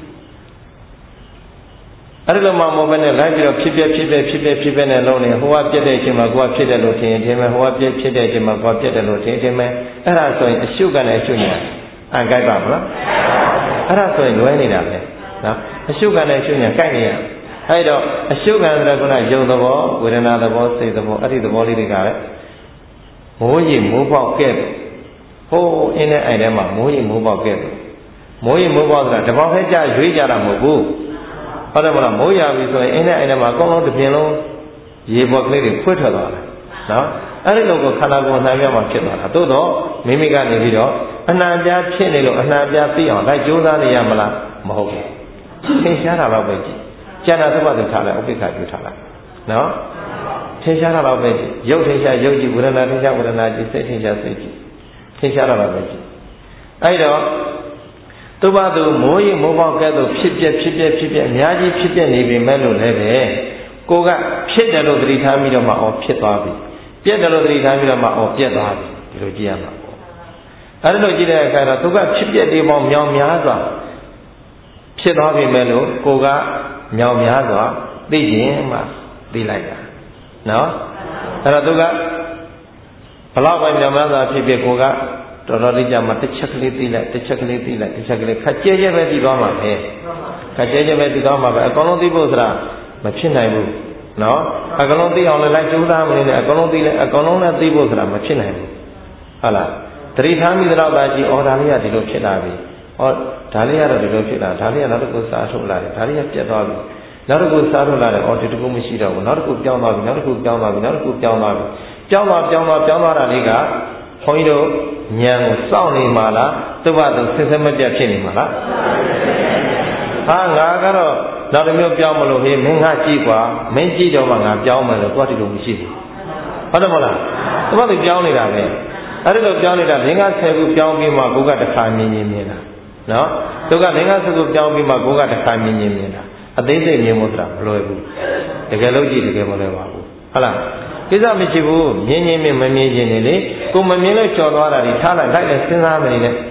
အဲ့ဒီလိုမှမဟုတ်ဘဲနဲ့လိုက်ပြီးတော့ဖြစ်ပြနဲ့လုံးနေဟိုကပြက်တဲ့အချိန်မှာကိုကဖြစ်တယ်လို့ထင်ရင်ထင်မယ်ဟိုကဖြစ်တဲ့အချိန်မှာကိုကပြက်တယ်လို့ထင်မယ်အဲ့ဒါဆိုရင်အရှုကနဲ့အရှုညာအန်ကြိုက်ပါမလားအဲ့ဒါဆိုရင်လွဲနေတာပဲနော်အရှုကနဲ့အရှုညာကြိုက်နေရအဲ့တော့အရှုခံတဲ့ကုဏယုံသဘောဝေဒနာသဘောစိတ်သဘောအဲ့ဒီသဘောလေးတွေကလည်းမိုးရင်မိုးပေါက်ကဲ့ဟိုးအင်းနဲ့အိုင်ထဲမှာမိုးရင်မိုးပေါက်ကဲ့မိုးရင်မိုးပေါက်ဆိုတာတပေါက်ခဲကြရွေးကြတာမဟုတ်ဘူးဟုတ်တယ်မလားမိုးရပြီဆိုရင်အင်းနဲ့အိမ်ထဲမှာအကုန်လုံးတစ်ပြင်လုံးရေပေါ်ကလေးတွေဖွင့်ထွက်သွားတယ်နော်အဲ့ဒီလိုကိုခန္ဓာကိုယ်နှမ်းပြမှာဖြစ်သွားတာသို့တော့မိမိကနေပြီးတော့အနှံပြားဖြစ်နေလို့အနှံပြားသိအောင်လိုက်ကြိုးစားနေရမလားမဟုတ်ဘူးသင်ရှားတာတော့ပဲကြည့်ကျန်တာသဘောတူထားလိုက်ဥပိ္ပခပြုထားလိုက်နော်သင်ရှားတာတော့ပဲကြည့်ရုပ်ထင်ရှားရုပ်ကြည့်ဝေဒနာထင်ရှားဝေဒနာကြည့်စိတ်ထင်ရှားစိတ်ကြည့်သင်ရှားတာတော့ပဲကြည့်အဲ့တော့သူဘာသူမိုးရင်မိုးပေါက်ကဲ့သို့ဖြစ်ပြအများကြီးဖြစ်ပြနေပြီမဲ့လို့လည်းပဲကိုကဖြစ်တယ်လို့သတိထားပြီးတော့မှဖြစ်သွားပြီပြက်တယ်လို့သတိထားပြီးတော့မှပြက်သွားပြီဒီလိုကြည့်ရမှာပေါ့အဲ့ဒါလို့ကြည့်တဲ့အခါတော့သူကဖြစ်ပြတွေပေါင်းမြောင်များစွာဖြစ်သွားပြီမဲ့လို့ကိုကမြောင်များစွာသိရင်မှသိလိုက်တာနော်အဲ့တော့သူကဘလောက်ပဲမြောင်များစွာဖြစ်ဖြစ်ကိုကတော်တော်လေးကြာမှတစ်ချက်ကလေးသိလိုက်တစ်ချက်ကလေးသိလိုက်တစ်ချက်ကလေးခက်ကျဲကျဲပဲသိသွားမှာပဲခက်ကျဲကျဲပဲသိသွားမှာပဲအကုန်လုံးသိဖို့ဆိုတာမဖြစ်နိုင်ဘူးနော်အကုန်လုံးသိအောင်လည်းလိုက်ကြိုးစားမနေနဲ့အကုန်လုံးသိလဲအကုန်လုံးလည်းသိဖို့ဆိုတာမဖြစ်နိုင်ဘူးဟုတ်လားသတိထားမိတော့ပါကြည့်ဒါလေးကဒီလိုဖြစ်လာပြီဒါလေးကတော့ဒီလိုဖြစ်လာဒါလေးကနောက်တစ်ခုစားထုတ်လာတယ်ဒါလေးကပြတ်သွားပြီနောက်တစ်ခုစားထုတ်လာတယ်ဒီတစ်ခုမရှိတော့ဘူးနောက်တစ်ခုပြောင်းသွားပြီနောက်တစ်ခုပြောင်းသွားပြီနောက်တစ်ခုပြောင်းသွားပြီပြောင်းသွားတာလေးကခွန်ကြီးတို့ဉာဏ်ကိုစောင့်နေမှာလားသူ့ဘာသူစစ်စစ်မပြတ်ဖြစ်နေမှာလားဟာငါကတော့နောက်တစ်မျိုးပြောင်းမလို့ဟေးမင်းငါကြည့်ကွာမင်းကြည့်တော့မှငါပြောင်းမယ်လို့သွားတယ်လို့မရှိဘူးဟုတ်တယ်မဟုတ်လားသူ့ဘာသူပြောင်းနေတာပဲအဲ့ဒီလိုပြောင်းနေတာငါ10ခုပြောင်းပြီးမှကိုကတစ်ခါမြင်တာနော်သူကငါ10ခုပြောင်းပြီးမှကိုကတစ်ခါမြင်တာအသေးစိတ်မြင်ဖို့ဆိုတာမလွယ်ဘူးတကယ်လို့ကြည့်တကယ်မလွယ်ပါဘူးဟုတ်လားကိစ္စမရှိဘူးမြင်မမြင်ခြင်းနေလေကိုမမြင်လို့ကြော်သွားတာဒီထားလိုက်လည်းစဉ်းစားမနေနဲ့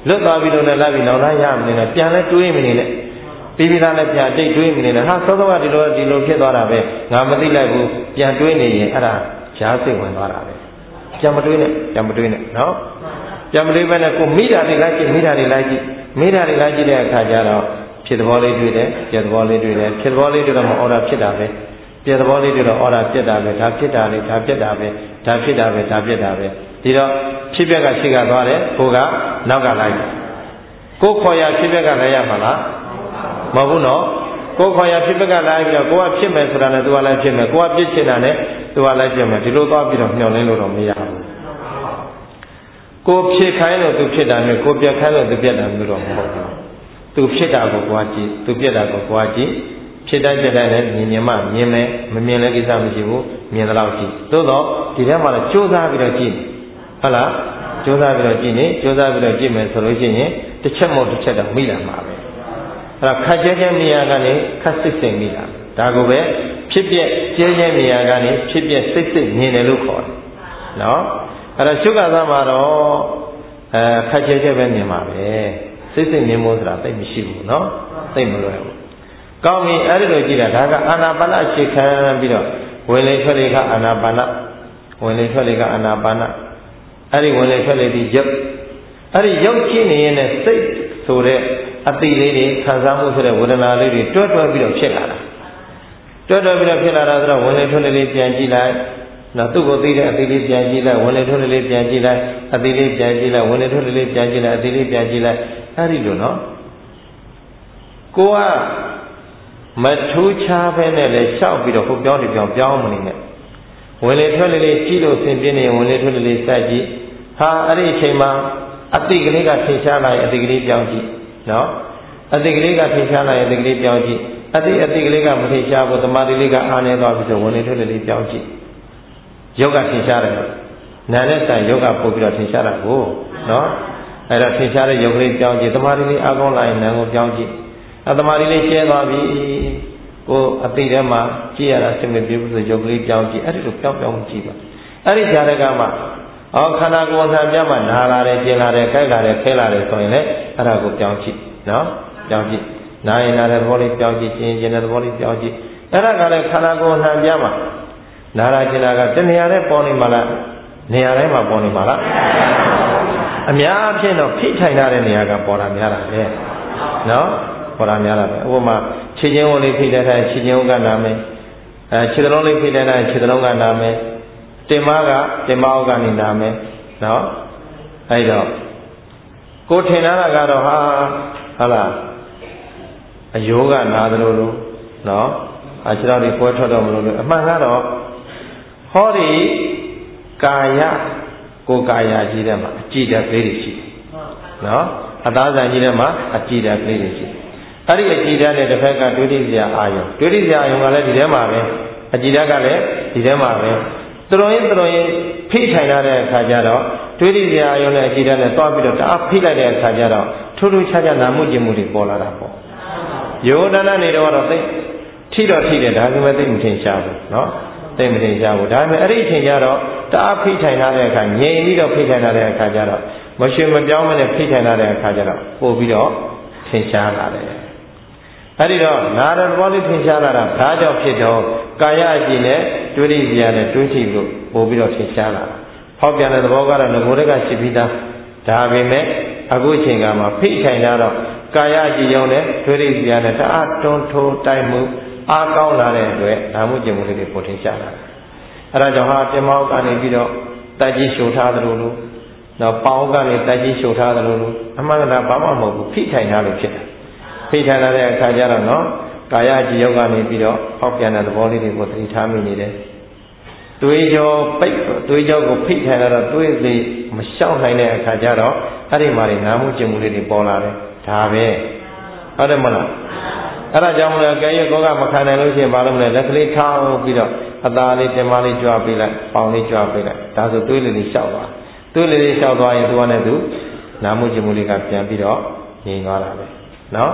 လွတ်သွားပြီလို့လည်းလိုက်ပြီးနောက်သားရမနေနဲ့ပြန်လဲတွေးမနေနဲ့ပြီးပြီးသားလည်းပြန်တိတ်တွေးမနေနဲ့ဟာစောစောကဒီလိုဖြစ်သွားတာပဲငါမသိလိုက်ဘူးပြန်တွေးနေရင်အဲ့ဒါရားစိတ်ဝင်သွားတာပဲပြန်မတွေးနဲ့နော်ပြန်မတွေးဘဲနဲ့ကိုမိတာတွေလိုက်ကြည့်တဲ့အခါကျတော့ဖြစ်သဘောလေးတွေ့တယ်ပြသဘောလေးတွေ့တယ်ဖြစ်သဘောလေးတွေ့တော့မှအော်ဒါဖြစ်တာပဲပြသဘောလေးတွေ့တော့အော်ဒါဖြစ်တာပဲဒါဖြစ်တာလေဒါဖြစ်တာပဲဒါဖြစ်တာပဲဒီတော့ဖြစ်ပျက်ကရှိကသွားတယ်ကိုကနောက်ကလိုက်ကိုခေါ်ရဖြစ်ပျက်ကလည်းရမှာလားမဟုတ်ဘူးနော်ကိုခေါ်ရဖြစ်ပက်ကလိုက်ပြီးတော့ကိုကဖြစ်မယ်ဆိုတာနဲ့သူကလည်းဖြစ်မယ်ကိုကပြစ်ချင်တာနဲ့သူကလည်းဖြစ်မယ်ဒီလိုသွားပြီးတော့မျှော်လင့်လို့တော့မရဘူးကိုဖြစ်ခိုင်းလို့သူဖြစ်တာမျိုးကိုပြက်ခိုင်းလို့သူပြက်တာမျိုးတော့မဟုတ်ဘူးသူဖြစ်တာကိုကိုကကြည့်သူပြက်တာကိုကိုကကြည့်ဖြစ်တိုင်းပြက်တိုင်းလည်းမြင်မှမြင်မယ်မမြင်လည်းကိစ္စမရှိဘူးမြင်တော့ကြည့်သို့တော့ဒီထဲမှာလည်းကြိုးစားပြီးတော့ကြည့်ဟုတ်လားကြိုးစားပြီးတော့ကြည့်မယ်ဆိုလို့ရှိရင်တစ်ချက်မဟုတ်တစ်ချက်တော့မိလာမှာပဲအဲ့ဒါခက်ကျဲနေရာကနေခက်စစ်စစ်မိလာဒါကိုပဲဖြစ်ပြက်ကျဲနေရာကနေဖြစ်ပြက်စစ်မြင်တယ်လို့ခေါ်တယ်နော်အဲ့ဒါရှုကသားမှာတော့ခက်ကျဲပဲမြင်ပါပဲစစ်မြင်ဖို့ဆိုတာသိမရှိဘူးနော်သိမလွယ်ဘူးကောင်းပြီအဲ့ဒီလိုကြည့်တာဒါကအာနာပါနအခြေခံပြီးတော့ဝင်လေထွက်လေကအာနာပါနဝင်လေထွက်လေကအာနာပါနအဲ့ဒီဝင်လေထွက်လေဒီရုပ်အဲ့ဒီရုပ်ကြည့်နေရင်လည်းစိတ်ဆိုတဲ့အတိလေးတွေခံစားမှုဆိုတဲ့ဝေဒနာလေးတွေတွဲပြီးတော့ဖြစ်လာတာဆိုတော့ဝင်လေထွက်လေလေးပြန်ကြည့်လိုက်နော်သူ့ကိုသိတဲ့အတိလေးပြန်ကြည့်လိုက်ဝင်လေထွက်လေပြန်ကြည့်လိုက်အတိလေးပြန်ကြည့်လိုက်ဝင်လေထွက်လေပြန်ကြည့်လိုက်အတိလေးပြန်ကြည့်လိုက်အဲ့ဒီလိုနော်ကိုကမထူးခြားပဲနဲ့လေလျှောက်ပြီးတော့ကိုပြောင်းမနေနဲ့ဝင်လေထွက်လေကြည့်လို့ဆင်ပြင်းနေဝင်လေထွက်လေစကြည့်ဟာအဲ့ဒီအချိန်မှာအတိကလေးကထင်ရှားလာရင်အတိကလေးပြောင်းကြည့်နော်အတိကလေးကထင်ရှားလာရင်အတိကလေးပြောင်းကြည့်အတိကလေးကမထင်ရှားဘူးတမာတိလေးကအားနေသွားပြီဆိုဝင်လေထွက်လေပြောင်းကြည့်ယောဂထင်ရှားတယ်နာနဲ့ဆိုင်ယောဂပို့ပြီးတော့ထင်ရှားတာကိုနော်အဲ့တော့ထင်ရှားတဲ့ယောဂလေးပြောင်းကြည့်တမာတိလေးအားကောင်းလာရင်နာကိုပြောင်းကြည့်တမာတိလေးကျဲသွားပြီကိုအတိထဲမှာကြည့်ရတာစင်မပြေဘူးဆိုယောဂလေးပြောင်းကြည့်အဲ့ဒီလိုပြောင်းကြည့်ပါအဲ့ဒီဈာရကမှာခန္ဓာကိုယ်ဆံပြတ်မှနာလာတယ်ကျင်လာတယ်ကြိုက်လာတယ်ခဲလာတယ်ဆိုရင်လည်းအဲ့ဒါကိုပြောင်းကြည့်နော်ပြောင်းကြည့်နာရင်နာတဲ့သဘောလေးပြောင်းကြည့်ကျင်တဲ့သဘောလေးပြောင်းကြည့်အဲ့ဒါကလည်းခန္ဓာကိုယ်ဆံပြတ်မှနာလာကျင်လာကတနေရာနဲ့ပေါ်နေမှာလားနေရာတိုင်းမှာပေါ်နေမှာလားအများအပြားတော့ဖိထိုင်ထားတဲ့နေရာကပေါ်တာများတာပဲနော်ပေါ်တာများတာပဲဥပမာခြေချင်းဝင်လေးဖိတဲ့တိုင်းခြေချင်းကနာမယ်ခြေသလုံးလေးဖိတဲ့တိုင်းခြေသလုံးကနာမယ်တင်မကတင်မအောက်ကနေနာမယ်နော်အဲ့တော့ကိုထင်တာကတော့ဟုတ်လားအယိုးကနာသလိုလိုနော်ခြေတော်တွေပွဲထွက်တော့မလို့အမှန်ကတော့ဟောဒီကာယကိုကာယကြီးထဲမှာအကြည်ဓာတ်ကလေးတွေရှိတယ်နော်အသားဆိုင်ကြီးထဲမှာအကြည်ဓာတ်ကလေးတွေရှိတယ်အဲ့ဒီအကြည်ဓာတ်နဲ့တစ်ဖက်ကတွေးတိစရာအာယုံကလည်းဒီထဲမှာပဲအကြည်ဓာတ်ကလည်းဒီထဲမှာပဲသူတော်ရင်ဖိထိုင်လာတဲ့အခါကျတော့တွေးတိစရာအာယုံနဲ့အကြည်ဓာတ်နဲ့တွားပြီးတော့တအားဖိလိုက်တဲ့အခါကျတော့ထူးထူးခြားခြားနာမှုကျင်မှုတွေပေါ်လာတာပေါ့ယောဒနာနေတော့သိထိတယ်ဒါကမှသိမထင်ရှားဘူးနော်သိမထင်ရှားဘူးဒါပေမဲ့အဲ့ဒီအချိန်ကျတော့တအားဖိထိုင်လာတဲ့အခါငြိမ်ပြီးတော့ဖိထိုင်လာတဲ့အခါကျတော့မရွှေမပြောင်းမနဲ့ဖိထိုင်လာတဲ့အခါကျတော့ပို့ပြီးတော့ထင်ရှားလာတယ်အဲ့ဒီတော့နာရသဘောလေးထင်ရှားလာတာဒါကြောင့်ဖြစ်တော့ကာယအကြည့်နဲ့တွေးတိစရာနဲ့တွေးကြည့်လို့ပို့ပြီးတော့ထင်ရှားလာတာဟောပြန်တဲ့သဘောကတော့ငကိုယ်တက်ကရှိပြီးသားဒါပေမဲ့အခုအချိန်ကမှဖိထိုင်လာတော့ကာယအကြည့်ရုံနဲ့တွေးတိစရာနဲ့တအားတွန်းထိုးတိုက်မှုအားကောင်းလာတဲ့အတွက်ဓာမှုကျင်မှုလေးတွေပို့ထင်ရှားလာတယ်အဲ့ဒါကြောင့်တင်မောက်ကနေပြီးတော့တက်ကြီးရှုထားသလိုလိုတော့ပေါင်းကနေတက်ကြီးရှုထားသလိုလိုအမှန်တရားဘာမှမဟုတ်ဘူးဖိထိုင်ထားလို့ဖြစ်တယ်ဖိထိုင်လာတဲ့အခါကျတော့နော်ကာယကြည်ယောကနေပြီးတော့ဟောက်ပြန်တဲ့သဘောလေးတွေကိုသတိထားမိနေတယ်တွေးကြောကိုဖိထိုင်လာတော့တွေးစီမလျှောက်နိုင်တဲ့အခါကျတော့အဲ့ဒီမှာဓာမှုကျင်မှုလေးတွေပေါ်လာတယ်ဒါပဲဟုတ်တယ်မလားအဲ့ဒါကြောင့်မလို့ကြဲရကောကမခံနိုင်လို့ရှိရင်ဘာလို့မလဲလက်ကလေးထောင်းပြီးတော့အသားလေးတင်မလေးကြွပေးလိုက်ပေါင်လေးကြွပေးလိုက်ဒါဆိုတွေးလေးလေးလျှောက်သွားတွေးလေးလေးလျှောက်သွားရင်သူကနဲ့သူနာမှုကျင်မှုလေးကပြန်ပြီးတော့ငြိမ်သွားတာပဲနော်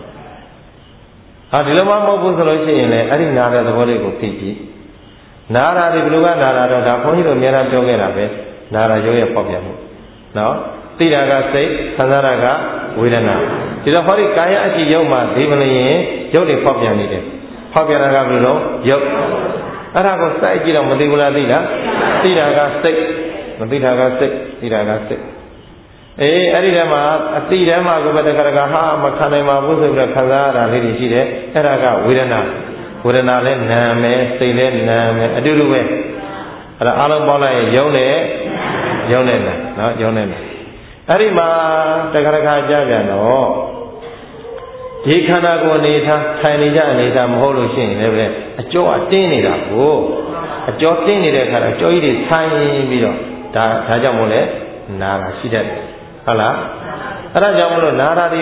ဒီလိုမှမဟုတ်ဘူးဆိုလို့ရှိရင်လည်းအဲ့ဒီနာတဲ့သဘောလေးကိုသိကြည့်နာတာဒီဘယ်လိုကနာတာတော့ဒါဘုန်းကြီးတို့အများအားပြောခဲ့တာပဲနာတာရုပ်ရဲ့ပေါက်ပြန်မှုနော်သိတာကစိတ်ခံစားတာကဝေဒနာဒီတော့ဟောဒီကာယအကြည့်ရုပ်မှာဒီမလို့ရင်ရုပ်တွေဖောက်ပြန်နေတယ်ဖောက်ပြန်တာကဘယ်လိုတော့ရုပ်အဲ့ဒါကိုစိုက်ကြည့်တော့မသိဘူးလားသိလားသိတာကစိတ်မသိတာကစိတ်သိတာကစိတ်အဲ့ဒီထဲမှာအတိထဲမှာကိုပဲတခါတခါဟာမခံနိုင်ပါဘူးဆိုပြီးတော့ခံစားရတာလေးတွေရှိတယ်အဲ့ဒါကဝေဒနာလည်းနာမယ်စိတ်လည်းနာမယ်အတူတူပဲအဲ့ဒါအားလုံးပေါင်းလိုက်ရင်ယုံနဲ့နာနော်ယုံနဲ့နာအဲ့ဒီမှာတခါတခါကြားပြန်တော့ဒီခန္ဓာကိုယ်အနေထားထိုင်နေကြအနေထားမဟုတ်လို့ရှိရင်လည်းပဲအကျော်အတင်းနေတာကိုအကျော်တင်းနေတဲ့အခါတော့ကျော်ကြီးတွေဆိုင်ပြီးတော့ဒါကြောင့်မို့လဲနာတာရှိတတ်တယ်ဟုတ်လားအဲ့ဒါကြောင့်မလို့နာတာတွေ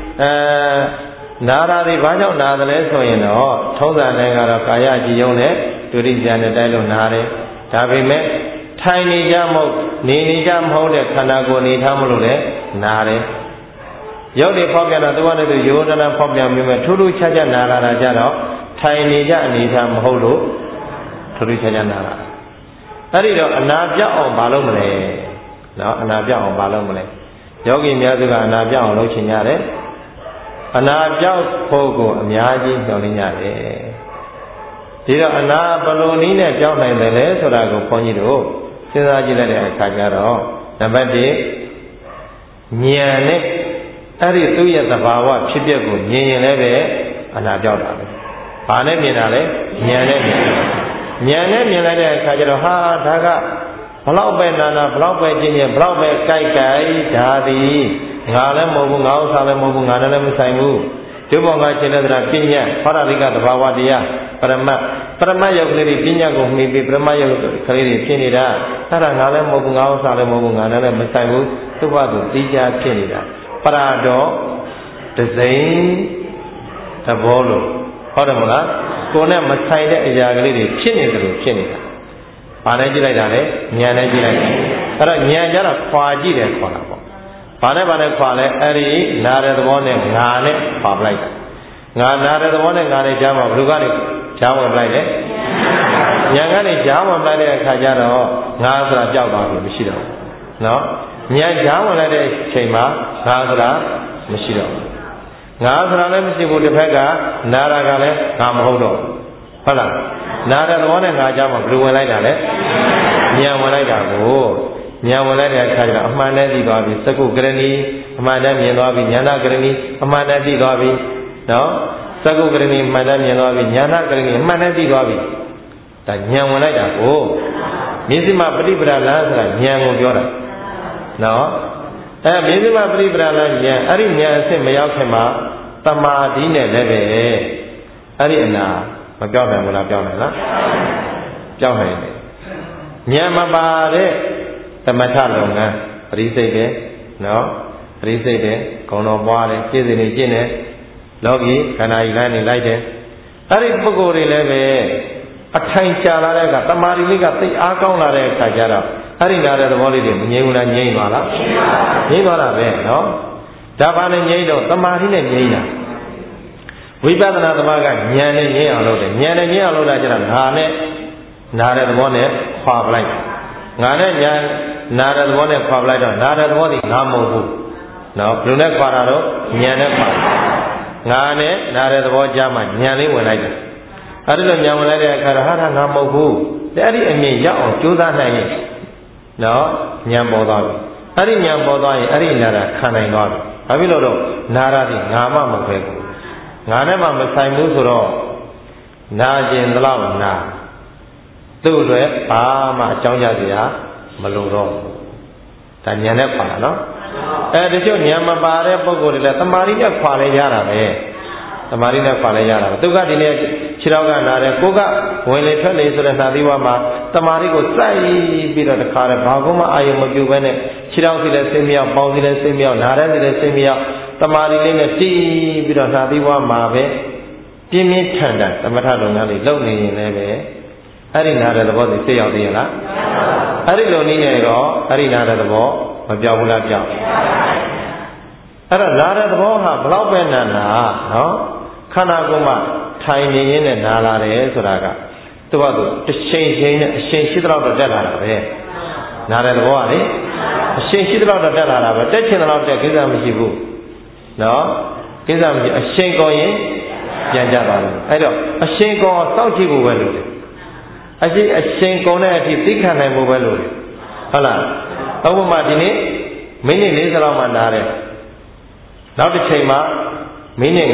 ဘာကြောင့်နာတယ်လဲဆိုရင်တော့ထုံးစံနဲ့ကတော့ကာယကြည်ယုံနဲ့ဒုတိယဉာဏ်နဲ့တိုက်လို့နာတယ်ဒါပေမဲ့ထိုင်နေကြမဟုတ်နေကြမဟုတ်တဲ့ခန္ဓာကိုယ်အနေထားမလို့လဲနာတယ်ရုပ်တွေဖောက်ပြန်တော့သူကလည်းသူယောဒနာဖောက်ပြန်ပြီးမှထူးထူးခြားခြားနာလာတာကြတော့ထိုင်နေကြအနေထားမဟုတ်လို့ထူးထူးခြားခြားနာလာအဲ့ဒီတော့အနာပြောက်အောင်မလုပ်မလဲနော်အနာပြောက်အောင်မလုပ်မလဲယောဂီများစုကအနာပြောက်အောင်လုပ်ချင်ကြတယ်အနာပြောက်ဖို့ကိုအများကြီးပြောနေကြတယ်ဒီတော့အနာဘယ်လိုနည်းနဲ့ပြောင်းနိုင်တယ်လဲဆိုတာကိုခွန်ကြီးတို့စဉ်းစားကြည့်လိုက်တဲ့အခါကျတော့နံပါတ်1ဉာဏ်နဲ့အဲ့ဒီသူ့ရဲ့သဘာဝဖြစ်ပျက်ကိုမြင်ရင်လည်းပဲအနာပြောက်တာပဲ။ဘာနဲ့မြင်တာလဲဉာဏ်နဲ့မြင်လိုက်တဲ့အခါကျတော့ဟာဒါကဘလောက်ပဲနာနာဘလောက်ပဲကျင့်ဘလောက်ပဲကြိုက်ဒါသည်ငါလည်းမဟုတ်ဘူးငါဥစ္စာလည်းမဟုတ်ဘူးငါနဲ့လည်းမဆိုင်ဘူးဒီဘောကခြေလက်သရာပညာဟောရတိကသဘာဝတရားပရမတ်ယုတ်ကလေးတွေပညာကိုမှီပြီးပရမတ်ယုတ်ကလေးတွေဖြစ်နေတာအဲ့ဒါငါလည်းမဟုတ်ဘူးငါဥစ္စာလည်းမဟုတ်ဘူးငါနဲ့လည်းမဆိုင်ဘူးသူ့ဘာသူသိကြဖြစ်နေတာပရာတော်ဒဇိန်သဘောလို့ဟုတ်တယ်မလားကိုယ်နဲ့မဆိုင်တဲ့အရာကလေးတွေဖြစ်နေတယ်လို့ဖြစ်နေတာဘာနဲ့ကြည့်လိုက်တာလဲဉာဏ်နဲ့ကြည့်လိုက်တာအဲ့တော့ဉာဏ်ကြတော့ခွာကြည့်တယ်ခေါ်တာပေါ့ဘာနဲ့ခွာလဲအဲ့ဒီနာတဲ့သဘောနဲ့ငါနဲ့ခွာပလိုက်တာငါနာတဲ့သဘောနဲ့ငါနဲ့ကြားမှာဘယ်လိုကနေကြားဝင်ပလိုက်လဲဉာဏ်ကနေကြားဝင်ပလိုက်တဲ့အခါကျတော့ငါဆိုတာကြောက်သွားပြီမရှိတော့ဘူးနော်ဉာဏ်ကြားဝင်လိုက်တဲ့အချိန်မှာငါဆိုတာမရှိတော့ဘူးငါဆိုတာလည်းမရှိဘူးတစ်ဖက်ကနာတာကလည်းငါမဟုတ်တော့ဟုတ်လားနာတဲ့သဘောနဲ့ငါကြားမှာဘယ်လိုဝင်လိုက်တာလဲဉာဏ်ဝင်လိုက်တာကိုဉာဏ်ဝင်လိုက်တဲ့အခါကျတော့အမှန်တည်းသိသွားပြီသက္ကုကရဏီအမှန်တည်းမြင်သွားပြီဉာဏကရဏီအမှန်တည်းသိသွားပြီနော်သက္ကုကရဏီအမှန်တည်းမြင်သွားပြီဉာဏကရဏီအမှန်တည်းသိသွားပြီဒါဉာဏ်ဝင်လိုက်တာကိုမြစ္စည်းမပฏิပဒါလဆိုတာဉာဏ်ကိုပြောတာနော်မြစ္စည်းမပฏิပဒါလဉာဏ်အဲ့ဒီဉာဏ်အဆင့်မရောက်ခင်မှာတမာတိနဲ့လည်းပဲအဲ့ဒီအနာမပြောင်းနိုင်ဘူးလားပြောင်းနိုင်လားပြောင်းနိုင်တယ်ဉာဏ်မပါတဲ့သမထလုပ်ငန်းပရိစိတ်တယ်နော်ပရိစိတ်တယ်ဂုဏ်တော်ပွားတယ်ပြည့်စုံနေကျင့်တယ်လောကီခန္ဓာကြီးလိုက်နေလိုက်တယ်အဲ့ဒီပုဂ္ဂိုလ်တွေလည်းပဲအထိုင်ချလာတဲ့အခါတမာရီလေးကသိအားကောင်းလာတဲ့အခါကျတော့အဲ့ဒီနာတဲ့သဘောလေးတွေမငြိမ်ဘူးလားငြိမ်သွားလားငြိမ်သွားတာပဲနော်ဒါပါနဲ့ငြိမ်တော့တမာရီနဲ့ငြိမ်တာဝိပဿနာသမားကဉာဏ်နဲ့ငြိမ်အောင်လုပ်တယ်ဉာဏ်နဲ့ငြိမ်အောင်လုပ်တာကျတော့ငါနဲ့နာတဲ့သဘောနဲ့ခွာပလိုက်ငါနဲ့ဉာဏ်နာတဲ့သဘောနဲ့ခွာပလိုက်တော့နာတဲ့သဘောဒီငါမဟုတ်ဘူးနော်ဘယ်လိုနဲ့ခွာတာတော့ဉာဏ်နဲ့ခွာငါနဲ့နာတဲ့သဘောကြားမှာဉာဏ်လေးဝင်လိုက်တယ်အဲ့ဒီလိုဉာဏ်ဝင်လိုက်တဲ့အခါတော့ဟာငါမဟုတ်ဘူးအဲ့ဒီအမြင်ရောက်အောင်ကြိုးစားနိုင်ရင်နော်ဉာဏ်ပေါ်သွားပြီအဲ့ဒီဉာဏ်ပေါ်သွားရင်အဲ့ဒီနာတာခံနိုင်သွားပြီဘာဖြစ်လို့တော့နာတာဒီငါမှမဟုတ်ပဲငါနဲ့မှမဆိုင်ဘူးဆိုတော့နာကျင်သလောက်နာသူ့အတွက်ဘာမှအကြောင်းကြစရာမလိုတော့ဘူးဒါဉာဏ်နဲ့ခွာတာနော်တချို့ဉာဏ်မပါတဲ့ပုဂ္ဂိုလ်တွေလည်းတမာရီနဲ့ခွာလဲရတာပဲတမာရီနဲ့ခွာလဲရတာပဲသူကဒီနေ့ခြေထောက်ကနာတယ်ကိုကဝင်လေထွက်လေဆိုတဲ့နာသီဝမှာတမာရီကိုစိုက်ပြီးတော့တခါတည်းဘာကုမှအာရုံမပြုဘဲနဲ့ခြေထောက်စီလည်းစိတ်မြောက်ပေါင်းစီလည်းစိတ်မြောက်နားတဲ့စီလည်းစိတ်မြောက်တမာရီလေးနဲ့တီးပြီးတော့နာသီဝမှာပဲပြင်းပြင်းထန်ထန်သမထလုပ်ငန်းလေးလုပ်နေရင်လည်းပဲအဲ့ဒီနာတဲ့သဘောသိသိရောက်သေးရလားအဲ့ဒီလိုနည်းနဲ့တော့အဲ့ဒီနာတဲ့သဘောမပြောက်ဘူးလားပြောက်အဲ့တော့နာတဲ့သဘောဟာဘလောက်ပဲနာနာနော်ခန္ဓာကိုယ်မှာထိုင်နေရင်းနဲ့နာလာတယ်ဆိုတာကသူကသူတစ်ချိန်ချိန်နဲ့အချိန်ရှိတော့တက်လာတာပဲနာတဲ့သဘောကလေရှင်ရှိတော့တက်လာတာပဲတက်ချင်တော့တက်ကိစ္စမရှိဘူးနော်ကိစ္စမရှိအရှင်ကောရင်ပြန်ကြပါလို့အဲ့တော့အရှင်ကောစောင့်ကြည့်ဖို့ပဲလို့အရှင်ကောနဲ့အထိသိခံနိုင်ဖို့ပဲလို့ဟုတ်လားဥပမာဒီနေ့မိနစ်40လောက်မှနားတယ်နောက်တစ်ချိန်မှာမိနစ်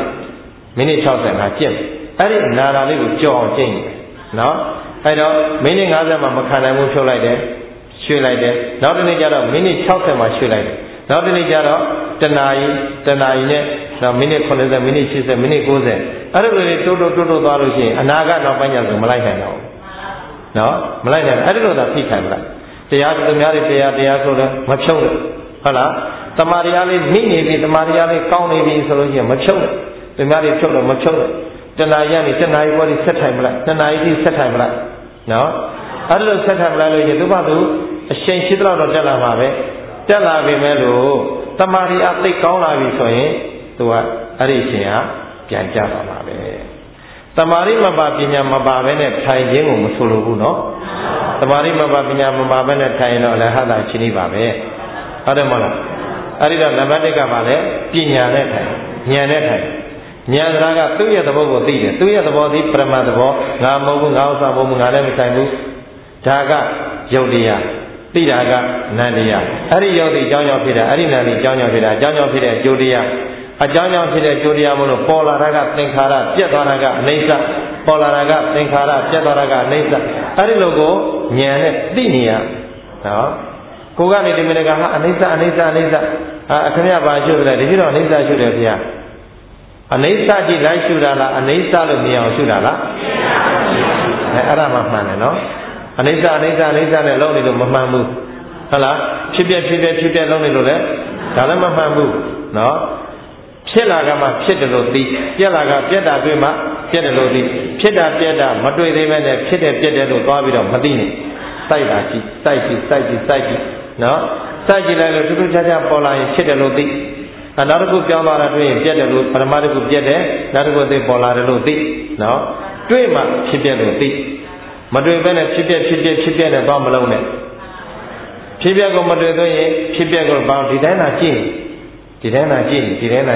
50မိနစ်60မှာကျင့်အဲ့ဒီနာတာလေးကိုကြောက်အောင်ကျင့်နော်အဲ့တော့မိနစ်50မှာမခံနိုင်ဘူးဖြုတ်လိုက်တယ်ရွှေ့လိုက်တယ်နောက်တစ်နေ့ကျတော့မိနစ်60မှာရွှေ့လိုက်တယ်နောက်တစ်နေ့ကျတော့တနာရီနဲ့နောက်မိနစ်80မိနစ်80မိနစ်90အဲ့လိုတွေတိုးသွားလို့ရှိရင်အနာဂတ်နောက်ပိုင်းကျဆိုမလိုက်နိုင်တော့ဘူးနော်မလိုက်နိုင်အဲ့ဒီလိုသာဖိခိုင်းမလားတရားသူများတွေတရားဆိုတော့မဖြုတ်လို့ဟုတ်လားတမာတရားလေးမိနေပြီတမာတရားလေးကောင်းနေပြီဆိုလို့ရှိရင်မဖြုတ်လို့သူများတွေဖြုတ်လို့မဖြုတ်လို့တဏှာရနေတဏှာကြီးပေါ်ပြီးဆက်ထိုင်မလားတဏှာကြီးဆက်ထိုင်မလားနော်အဲ့လိုဆက်ထိုင်မလားလို့ရင်သူ့ဘာသူအရှိန်ရှိတော့တက်လာမှာပဲတက်လာပြီမဲ့လို့တမာရီအသိကောင်းလာပြီဆိုရင်သူကအဲ့ဒီအချိန်ဟာပြန်ကြပါမှာပဲတမာရီမပါပညာမပါဘဲနဲ့ထိုင်ခြင်းကိုမဆိုလိုဘူးနော်တမာရီမပါပညာမပါဘဲနဲ့ထိုင်ရင်တော့လည်းဟာတာချင်းနေပါပဲဟုတ်တယ်မဟုတ်လားအဲ့ဒီတော့နံပါတ်1ကပါလေပညာနဲ့ထိုင်ဉာဏ်နဲ့ထိုင်ဉာဏ်စကားကသူ့ရဲ့သဘောကိုသိတယ်သူ့ရဲ့သဘောသည်ပရမတ်သဘောငါမဟုတ်ဘူးငါဥစ္စာမဟုတ်ဘူးငါလည်းမဆိုင်ဘူးဒါကယုတ်တရားသိတာကနန္တရားအဲ့ဒီယုတ်တိအကြောင်းကြောင့်ဖြစ်တာအဲ့ဒီနန္တိအကြောင်းကြောင့်ဖြစ်တာအကြောင်းကြောင့်ဖြစ်တဲ့အကျိုးတရားအကြောင်းကြောင့်ဖြစ်တဲ့အကျိုးတရားမလို့ပေါ်လာတာကသင်္ခါရပြတ်သွားတာကအနိစ္စပေါ်လာတာကသင်္ခါရပြတ်သွားတာကအနိစ္စအဲ့ဒီလိုကိုဉာဏ်နဲ့သိနေရနော်ကိုကနေဒီမိနစ်ကဟာအနိစ္စအခမရပါရှုတယ်ဒီလိုအနိစ္စရှုတယ်ဗျာအနိစ္စကြည့်လိုက်ရှုတာလားအနိစ္စလို့မြင်အောင်ရှုတာလားအဲ့ဒါမှမှန်တယ်နော်အနိစ္စနဲ့လုံးနေလို့မမှန်ဘူးဟုတ်လားဖြစ်ပြလုံးနေလို့လည်းဒါလည်းမမှန်ဘူးနော်ဖြစ်လာကမှဖြစ်တယ်လို့သိပြက်လာကပြက်တာတွေ့မှပြက်တယ်လို့သိဖြစ်တာပြက်တာမတွေ့သေးပဲနဲ့ဖြစ်တယ်ပြက်တယ်လို့သွားပြီးတော့မသိနဲ့စိုက်တာကြည့်စိုက်ကြည့်နော်စိုက်ကြည့်လိုက်လို့ထူးထူးခြားခြားပေါ်လာရင်ဖြစ်တယ်လို့သိနောက်တစ်ခုပြောင်းသွားတာတွေ့ရင်ပြက်တယ်လို့ပရမတ်တစ်ခုပြက်တယ်နောက်တစ်ခုသိပေါ်လာတယ်လို့သိနော်တွေ့မှဖြစ်ပြက်လို့သိမတွေ့ဘဲနဲ့ဖြစ်ပြက်နဲ့သွားမလုံးနဲ့ဖြစ်ပြက်ကိုမတွေ့သေးရင်ဖြစ်ပြက်ကိုပေါင်းဒီတိုင်းသာကြည့်စိုက်ကြည့်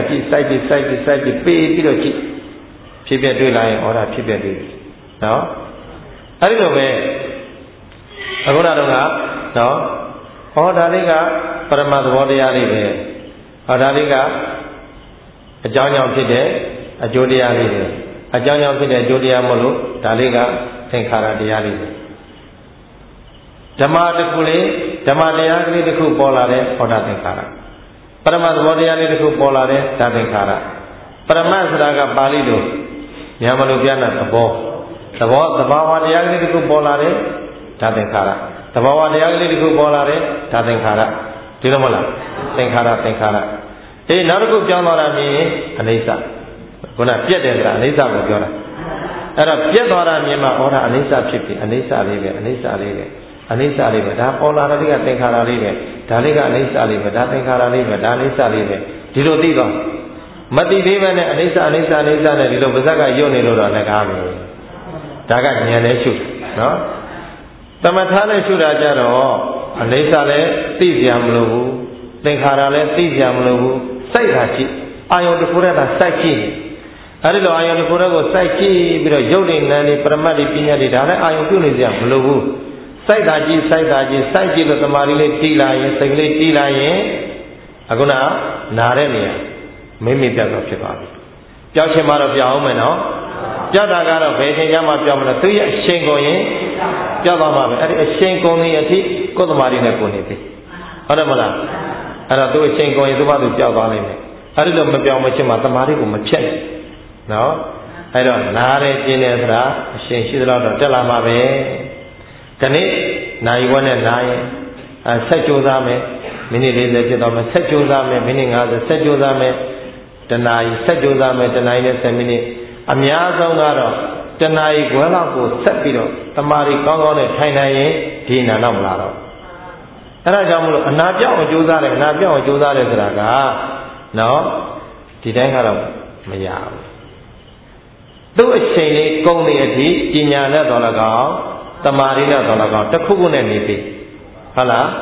ပေးပြီးတော့ကြည့်ဖြစ်ပြက်တွေ့လာရင်ဩဒါဖြစ်ပြက်တွေ့နော်အဲ့ဒီလိုပဲအခုနကတော့နော်ဟောဒါလေးကပရမတ်သဘောတရားလေးပဲဟောဒါလေးကအကြောင်းကြောင့်ဖြစ်တဲ့အကျိုးတရားလေးပဲအကြောင်းကြောင့်ဖြစ်တဲ့အကျိုးတရားမို့လို့ဒါလေးကသင်္ခါရတရားလေးပဲဓမ္မတစ်ခုလေးဓမ္မတရားကလေးတစ်ခုပေါ်လာတဲ့ဟောတာသင်္ခါရပရမတ်သဘောတရားလေးတစ်ခုပေါ်လာတဲ့ဒါသင်္ခါရပရမတ်ဆိုတာကပါဠိလိုမြန်မာလိုပြန်တဲ့သဘောသဘာဝတရားကလေးတစ်ခုပေါ်လာတဲ့ဒါသင်္ခါရသဘာဝတရားကလေးတစ်ခုပေါ်လာတဲ့ဒါသင်္ခါရဒီလိုမဟုတ်လားသင်္ခါရနောက်တစ်ခုပြောင်းသွားတာမြင်ရင်အနိစ္စခုနပြက်တယ်ဆိုတာအနိစ္စကိုပြောတာအဲ့တော့ပြက်သွားတာမြင်မှဩဒါအနိစ္စဖြစ်ပြီအနိစ္စလေးပဲဒါပေါ်လာတဲ့ကသင်္ခါရလေးပဲဒါလေးကအနိစ္စလေးပဲဒါသင်္ခါရလေးပဲဒါအနိစ္စလေးပဲဒီလိုသိသွားမသိသေးပဲနဲ့အနိစ္စနဲ့ဒီလိုပါဇက်ကယွတ်နေလို့တော့လည်းကားပဲဒါကဉာဏ်နဲ့ရှုနော်သမထနဲ့ရှုတာကြတော့အနိစ္စလည်းသိကြမလို့ဘူးသင်္ခါရလည်းသိကြမလို့ဘူးစိုက်တာကြည့်အာယုန်တစ်ခုတည်းကစိုက်ကြည့်အဲဒီလိုအာယုန်တစ်ခုတည်းကိုစိုက်ကြည့်ပြီးတော့ရုပ်တွေနာမ်တွေပရမတ်တွေပညာတွေဒါလည်းအာယုန်ပြုနေကြမလို့ဘူးစိုက်တာကြည့်စိုက်ကြည့်လို့သမာဓိလေးတီးလာရင်စိတ်ကလေးတီးလာရင်အခုနာတဲ့နေရာမိမိပြတ်တော့ဖြစ်သွားပြီပျောက်ချင်မှတော့ပြောင်းအောင်မယ်နော်ပြတ်တာကတော့ဘယ်ချိန်ကျမှပြောင်းမလို့သူရဲ့အရှိန်ကုန်ရင်ပြောက်သွားမှာပဲအဲ့ဒီအရှိန်ကုန်နေအထိကိုယ်သမာဓိနဲ့ကိုယ်နေပြီဟုတ်တယ်မလားအဲ့တော့သူအရှိန်ကုန်ရင်သူ့ဘာသူပြောက်သွားနိုင်မယ်အဲ့ဒီလိုမပြောင်းမချင်းမှသမာဓိကိုမဖြတ်နော်အဲ့တော့နားရဲကျင်းတယ်ဆိုတာအရှိန်ရှိသလောက်တော့တက်လာမှာပဲခဏနိုင်ဝက်နဲ့နားရင်ဆက်ကြိုးစားမယ်မိနစ်40ဖြစ်တော့မယ်ဆက်ကြိုးစားမယ်မိနစ်50ဆက်ကြိုးစားမယ်တနာရီဆက်ကြိုးစားမယ်တနာရီနဲ့10မိနစ်အများဆုံးကတော့တနာရီခွဲလောက်ကိုဆက်ပြီးတော့တမာရီကောင်းကောင်းနဲ့ထိုင်နိုင်ရင်ဒီနာတော့မလာတော့အဲ့ဒါကြောင့်မလို့အနာပြောင်းအောင်ကြိုးစားတယ်ဆိုတာကနော်ဒီတိုင်းကတော့မရဘူးသူ့အချိန်လေးကုန်နေအထိပညာနဲ့တော်၎င်းတမာရီနဲ့တော်၎င်းတစ်ခုခုနဲ့နေပြီဟုတ်လား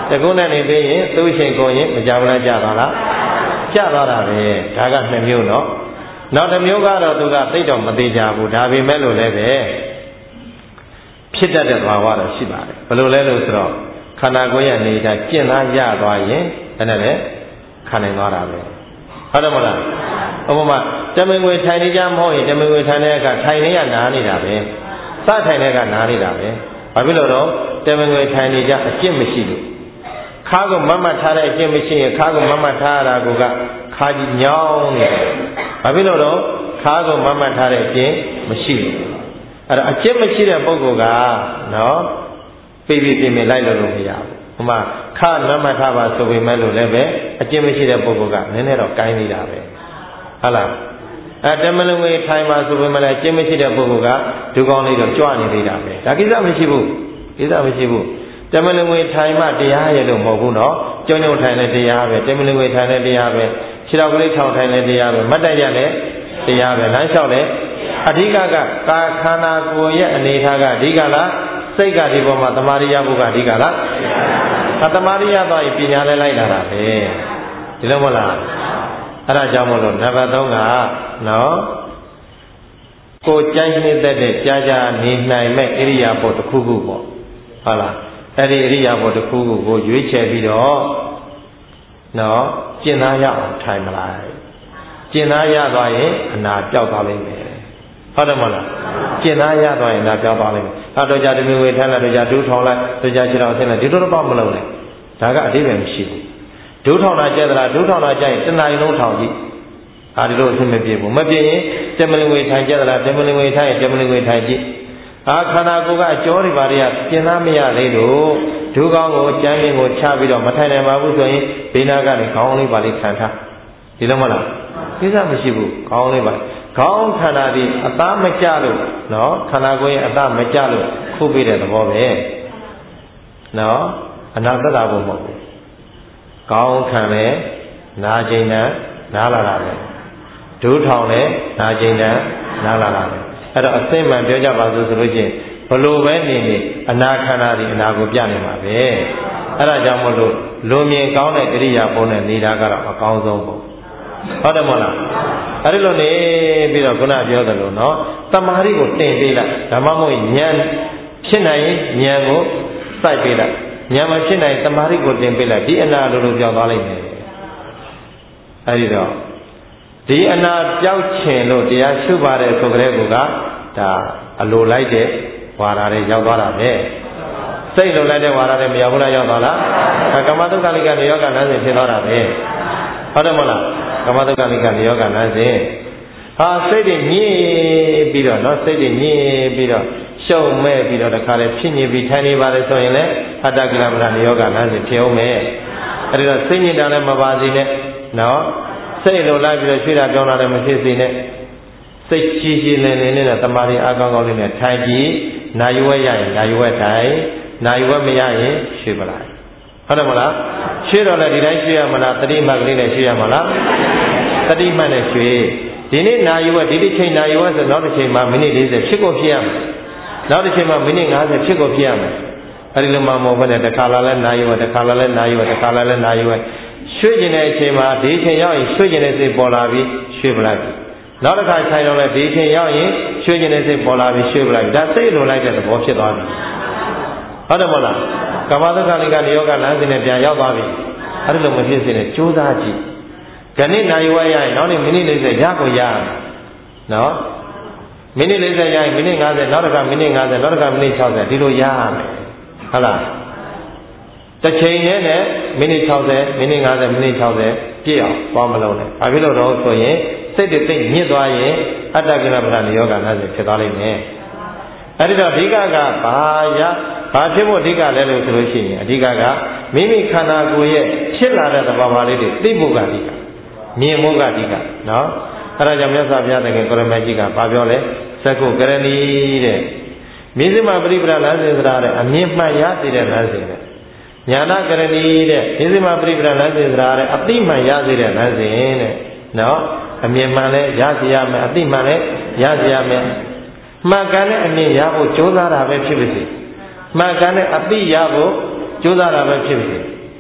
တကုနဲ့နေပြီးရင်သူ့ရှင်ကိုရင်မကြောက်လားကြသွားလားကြသွားတာပဲဒါကနှစ်မျိုးနော်နောက်တစ်မျိုးကတော့သူကသိတော့မသေးကြဘူးဒါပေမဲ့လို့လည်းပဲဖြစ်တတ်တဲ့သဘာဝတော့ရှိပါတယ်ဘယ်လိုလဲလို့ဆိုတော့ခန္ဓာကိုယ်ရဲ့နေတာကျင့်သားရသွားရင်အဲ့ဒါလည်းခံနိုင်သွားတာပဲဟုတ်တယ်မလားဥပမာတမင်ငွေထိုင်နေကြမဟုတ်ရင်တမင်ငွေထိုင်တဲ့အခါထိုင်နေရနားနေတာပဲစထိုင်တဲ့ကနားနေတာပဲဘာဖြစ်လို့တော့တမင်ငွေထိုင်နေကြအကျင့်မရှိလို့ခါကိုမတ်မတ်ထားတဲ့အကျင့်မရှိရင်ခါကိုမတ်မတ်ထားရတာကခါကြီးညောင်းနေတယ်ဘာဖြစ်လို့တော့ခါကိုမတ်မတ်ထားတဲ့အကျင့်မရှိလို့အဲ့ဒါအကျင့်မရှိတဲ့ပုဂ္ဂိုလ်ကနော်ပြပြပြပြလိုက်လို့မရဘူးဟိုမှာခါမတ်မတ်ထားပါဆိုပေမဲ့လို့လည်းပဲအကျင့်မရှိတဲ့ပုဂ္ဂိုလ်ကနည်းနည်းတော့ကိုင်းနေတာပဲဟုတ်လားတမန်လုံးကြီးထိုင်ပါဆိုပေမဲ့လည်းအကျင့်မရှိတဲ့ပုဂ္ဂိုလ်ကဒုကောင်းလေးတော့ကြွနေသေးတာပဲဒါကိစ္စမရှိဘူးကိစ္စမရှိဘူးတမန်လုံးကြီးထိုင်မှတရားရလို့မဟုတ်ဘူးနော်ကျုံကျုံထိုင်တဲ့တရားပဲတမန်လုံးကြီးထိုင်တဲ့တရားပဲခြေတော်ကလေးထောင်ထိုင်တဲ့တရားပဲမတ်တိုက်ရတဲ့တရားပဲလမ်းလျှောက်တယ်အဓိကကကာခန္ဓာကိုယ်ရဲ့အနေထားကအဓိကလားစိတ်ကဒီပေါ်မှာတမာရိယဘုကအဓိကလားတမာရိယသွားရင်ပညာလည်းလိုက်လာတာပဲဒီလိုမဟုတ်လားအဲ့ဒါကြောင့်မို့လို့နံပါတ်3ကနော်ကိုကြိုက်နေတဲ့ကြာကြာနေနိုင်မဲ့ဣရိယာပုတစ်ခုခုပေါ့ဟုတ်လားအဲ့ဒီဣရိယာပုတစ်ခုခုကိုရွေးချယ်ပြီးတော့နော်ကျင့်သားရအောင်ထိုင်မလားကျင့်သားရသွားရင်အနာပြောက်သွားလိမ့်မယ်ဟုတ်တယ်မလားကျင့်သားရသွားရင်အနာပြောက်သွားလိမ့်မယ်တော့ကြာတမီဝေထိုင်လိုက်တော့ကြာဒူးထောင်လိုက်တော့ကြာခြေတော်ဆင်းလိုက်ဒီလိုတော့မလုပ်နဲ့ဒါကအတိပ္ပယ်မရှိဘူးဒုထောင်တာကျက်သလားဒုထောင်တာကျရင်တဏှာလုံးထောင်ကြည့်ဒါဒီလိုအဆင်မပြေဘူးမပြေရင်တမလင်ဝေထိုင်ကျက်သလားတမလင်ဝေထိုင်ရင်တမလင်ဝေထိုင်ကြည့်ခန္ဓာကိုယ်ကအကျော်တွေပါတွေကပြင်သားမရသေးလို့ဒုကောင်းကိုကျမ်းရင်ကိုချပြီးတော့မထိုင်နိုင်ပါဘူးဆိုရင်ဘေးနာကနေခေါင်းလေးပါလေးခံထားဒီလိုမလားကိစ္စမရှိဘူးခေါင်းလေးပါခေါင်းခန္ဓာဒီအသားမကျလို့နော်ခန္ဓာကိုယ်ရဲ့အသားမကျလို့ခုပေးတဲ့သဘောပဲနော်အနာတ္တဘုံမဟုတ်ဘူးကောင်းခံလဲနာကျင်နဲ့နားလာတာပဲဒုထောင်လဲနာကျင်နဲ့နားလာတာပဲအဲ့တော့အစိမ့်မှန်ပြောကြပါစို့ဆိုလို့ချင်းဘလို့ပဲနေနေအနာခန္ဓာဒီအနာကိုပြနေမှာပဲအဲ့ဒါကြောင့်မို့လို့လူမြင်ကောင်းတဲ့ဣရိယာပုနဲ့နေတာကတော့အကောင်းဆုံးပေါ့ဟုတ်တယ်မဟုတ်လားအဲ့ဒီလိုနေပြီးတော့ခုနပြောသလိုနော်တမာရီကိုတင်ပေးလိုက်ဒါမှမဟုတ်ဉာဏ်ဖြစ်နိုင်ရင်ဉာဏ်ကိုစိုက်ပေးလိုက်ဉာဏ်မဖြစ်နိုင်တမာရီကိုတင်ပေးလိုက်ဒီအနာလိုပြောင်းသွားလိုက်မယ်အဲဒီတော့ဒီအနာပြောက်ချင်လို့တရားရှုပါတယ်ဆိုကြတဲ့ကူကဒါအလိုလိုက်တဲ့ဝါဒတွေရောက်သွားတာပဲစိတ်လိုလိုက်တဲ့ဝါဒတွေမရောက်ဘူးလားရောက်သွားလားကမ္မတုက္ကလိကနေယောဂလမ်းစဉ်ဖြစ်သွားတာပဲဟုတ်တယ်မဟုတ်လားကမ္မတုက္ကလိကနေယောဂလမ်းစဉ်စိတ်တွေညစ်ပြီးတော့နော်စိတ်တွေညစ်ပြီးတော့ရှုံမဲ့ပြီးတော့တခါလေဖြစ်နေပြီးထိုင်နေပါလေဆိုရင်လည်းအတ္တကိလမဏယောဂလမ်းစဉ်ဖြစ်အောင်မယ်အဲဒီတော့စိတ်ညစ်တာလည်းမပါစေနဲ့နော်စိတ်လိုလိုက်ပြီးတော့ရွှေ့တာပြောင်းတာလည်းမဖြစ်စေနဲ့စိတ်ကြီးကြီးလင်းလင်းနဲ့တမာရီအကောင်းကောင်းလေးနဲ့ထိုင်ကြည့်နာယဝဲရရင်နာယဝဲထိုင်နာယဝဲမရရင်ရွှေ့ပလိုက်ဟုတ်တယ်မလားရွှေ့တော့လည်းဒီတိုင်းရွှေ့ရမလားတတိမှတ်ကလေးနဲ့ရွှေ့ရမလားတတိမှတ်နဲ့ရွှေ့ဒီနေ့နာယဝဲဒီတစ်ချိန်နာယဝဲဆိုနောက်တစ်ချိန်မှာမိနစ်40ဖြစ်ကိုဖြစ်ရမယ်နောက်တစ်ချိန်မှာမိနစ်50ဖြစ်ကိုဖြစ်ရမယ်အဲဒီလိုမှမဟုတ်ဘဲနဲ့တစ်ခါလာလဲနာယဝဲတစ်ခါလာလဲနာယဝဲတစ်ခါလာလဲနာယဝဲရွှေ့ကျင်တဲ့အချိန်မှာဒီအချိန်ရောက်ရင်ရွှေ့ကျင်တဲ့စိတ်ပေါ်လာပြီးရွှေ့ပလိုက်နောက်တစ်ခါဆိုင်တော့လဲဒီအချိန်ရောက်ရင်ရွှေ့ကျင်တဲ့စိတ်ပေါ်လာပြီးရွှေ့ပလိုက်ဒါစိတ်လိုလိုက်တဲ့သဘောဖြစ်သွားပြီဟုတ်တယ်မဟုတ်လားကမ္မသက္ကလိကနေယောဂလမ်းစဉ်နဲ့ပြန်ရောက်သွားပြီအဲဒီလိုမဖြစ်စေနဲ့ကြိုးစားကြည့်ခဏနာရီဝဲရရင်နောက်နေ့မိနစ်40ရကိုရနော်မိနစ်40ရရင်မိနစ်50နောက်တစ်ခါမိနစ်50နောက်တစ်ခါမိနစ်60ဒီလိုရမယ်ဟုတ်လားတစ်ချိန်နဲ့မိနစ်60မိနစ်50မိနစ်60ပြည့်အောင်သွားမလုံးနဲ့ဘာဖြစ်လို့တော့ဆိုရင်စိတ်တွေသိညစ်သွားရင်အတ္တကိလပဋ္ဌာန်ယောဂနာစဉ်ဖြစ်သွားလိမ့်မယ်အဲဒီတော့အဓိကကဘာဖြစ်ဖို့အဓိကလဲလို့ဆိုလို့ရှိရင်အဓိကကမိမိခန္ဓာကိုယ်ရဲ့ဖြစ်လာတဲ့သဘာဝလေးတွေသိဖို့ကအဓိကမြင်ဖို့ကအဓိကနော်အဲဒါကြောင့်မြတ်စွာဘုရားသခင်ကိုရမကြီးကဘာပြောလဲသက္ကုကရဏီတဲ့မိစ္ဆမပရိပဒလမ်းစဉ်ဆိုတာတဲ့အမြင်မှန်ရစေတဲ့လမ်းစဉ်တဲ့ညာနာကရဏီတဲ့မိစ္ဆမပရိပဒလမ်းစဉ်ဆိုတာတဲ့အသိမှန်ရစေတဲ့လမ်းစဉ်တဲ့နော်အမြင်မှန်လည်းရစေရမယ်အသိမှန်လည်းရစေရမယ်မှန်ကန်တဲ့အမြင်ရဖို့ကြိုးစားတာပဲဖြစ်ပါစေမှန်ကန်တဲ့အသိရဖို့ကြိုးစားတာပဲဖြစ်ပါစေ